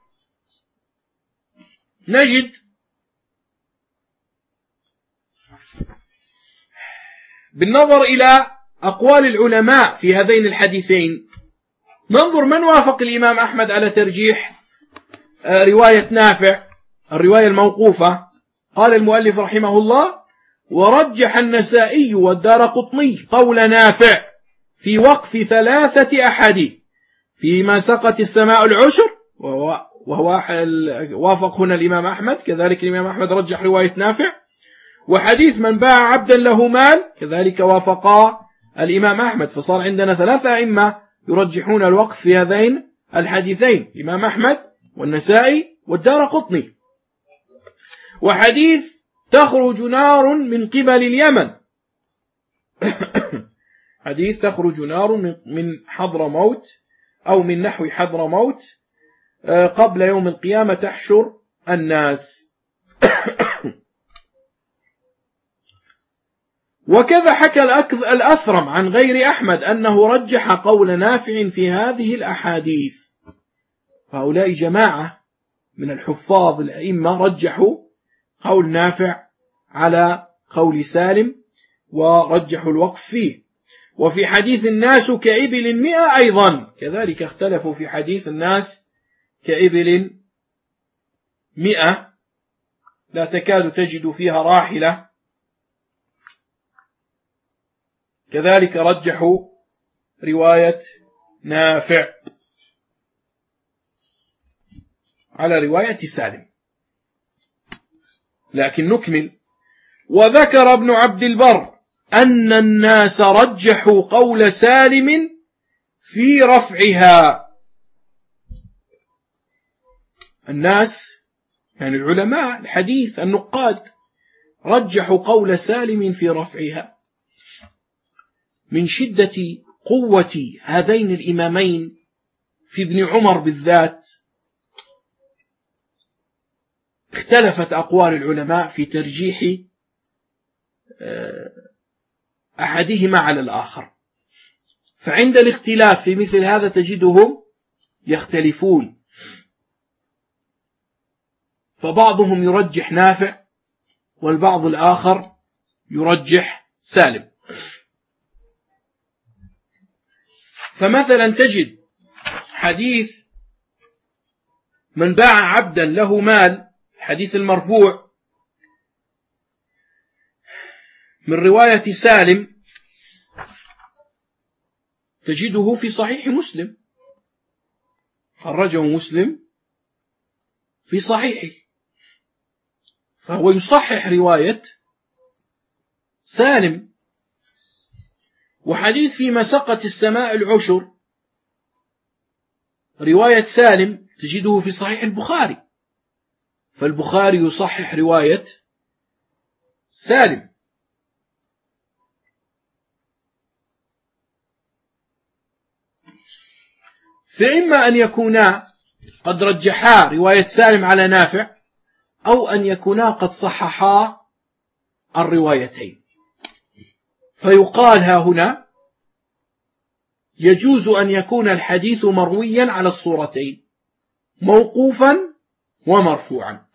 A: نجد بالنظر إلى أقوال العلماء في هذين الحديثين، ننظر من وافق الإمام أحمد على ترجيح رواية نافع الرواية الموقوفة. قال المؤلف رحمه الله: ورجح النسائي والدارقطني قول نافع في وقف ثلاثة أحاديث فيما سقت السماء العشر، وهو, وهو وافق هنا الإمام أحمد. كذلك الإمام أحمد رجح رواية نافع. وحديث من باع عبدا له مال كذلك وافقا الإمام أحمد. فصار عندنا ثلاثة أئمة يرجحون الوقف في هذين الحديثين: الإمام أحمد والنسائي والدارقطني. وحديث تخرج نار من قبل اليمن حديث تخرج نار من حضرموت أو من نحو حضرموت قبل يوم القيامة تحشر الناس. وكذا حكى الأثرم عن غير أحمد أنه رجح قول نافع في هذه الأحاديث. فهؤلاء جماعة من الحفاظ الأئمة رجحوا قول نافع على قول سالم ورجحوا الوقف فيه. وفي حديث الناس كإبل مئة أيضا كذلك اختلفوا في حديث الناس كإبل مئة لا تكاد تجد فيها راحلة، كذلك رجحوا رواية نافع على رواية سالم. لكن نكمل. وذكر ابن عبد البر أن الناس رجحوا قول سالم في رفعها. الناس يعني العلماء الحديث النقاد رجحوا قول سالم في رفعها من شدة قوة هذين الإمامين في ابن عمر بالذات. اختلفت أقوال العلماء في ترجيح أحدهما على الآخر. فعند الاختلاف في مثل هذا تجدهم يختلفون، فبعضهم يرجح نافع والبعض الآخر يرجح سالم. فمثلا تجد حديث من باع عبدا له مال، الحديث المرفوع من رواية سالم، تجده في صحيح مسلم، خرجه مسلم في صحيحه، فهو يصحح رواية سالم. وحديث فيما سقت السماء العشر رواية سالم تجده في صحيح البخاري، فالبخاري يصحح رواية سالم. فإما أن يكونا قد رجحا رواية سالم على نافع، أو أن يكونا قد صححا الروايتين. فيقال ها هنا يجوز أن يكون الحديث مرويا على الصورتين، موقوفا ومرفوعا،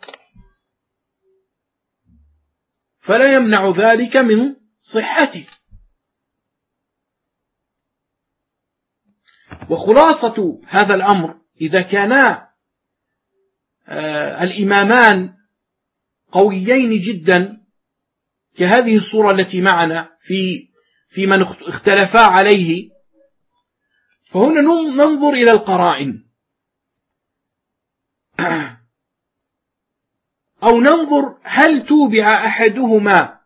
A: فلا يمنع ذلك من صحته. وخلاصة هذا الأمر إذا كانا الإمامان قويين جدا كهذه الصورة التي معنا في في من اختلفا عليه، فهنا ننظر إلى القرائن. أو ننظر هل توبع أحدهما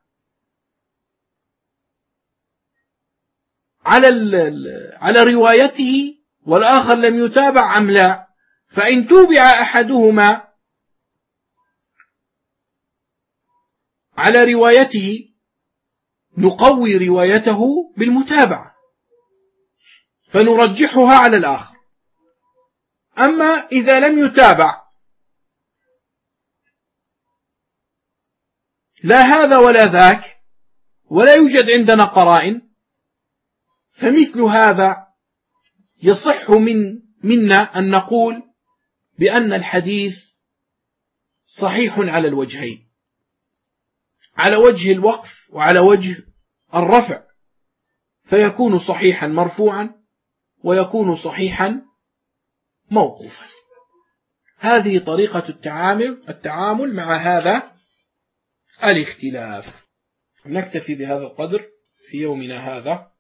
A: على على روايته والآخر لم يتابع أم لا. فإن توبع أحدهما على روايته نقوي روايته بالمتابعة فنرجحها على الآخر. أما إذا لم يتابع لا هذا ولا ذاك ولا يوجد عندنا قرائن، فمثل هذا يصح من منا أن نقول بأن الحديث صحيح على الوجهين، على وجه الوقف وعلى وجه الرفع، فيكون صحيحا مرفوعا ويكون صحيحا موقوفا. هذه طريقة التعامل التعامل مع هذا الاختلاف. نكتفي بهذا القدر في يومنا هذا.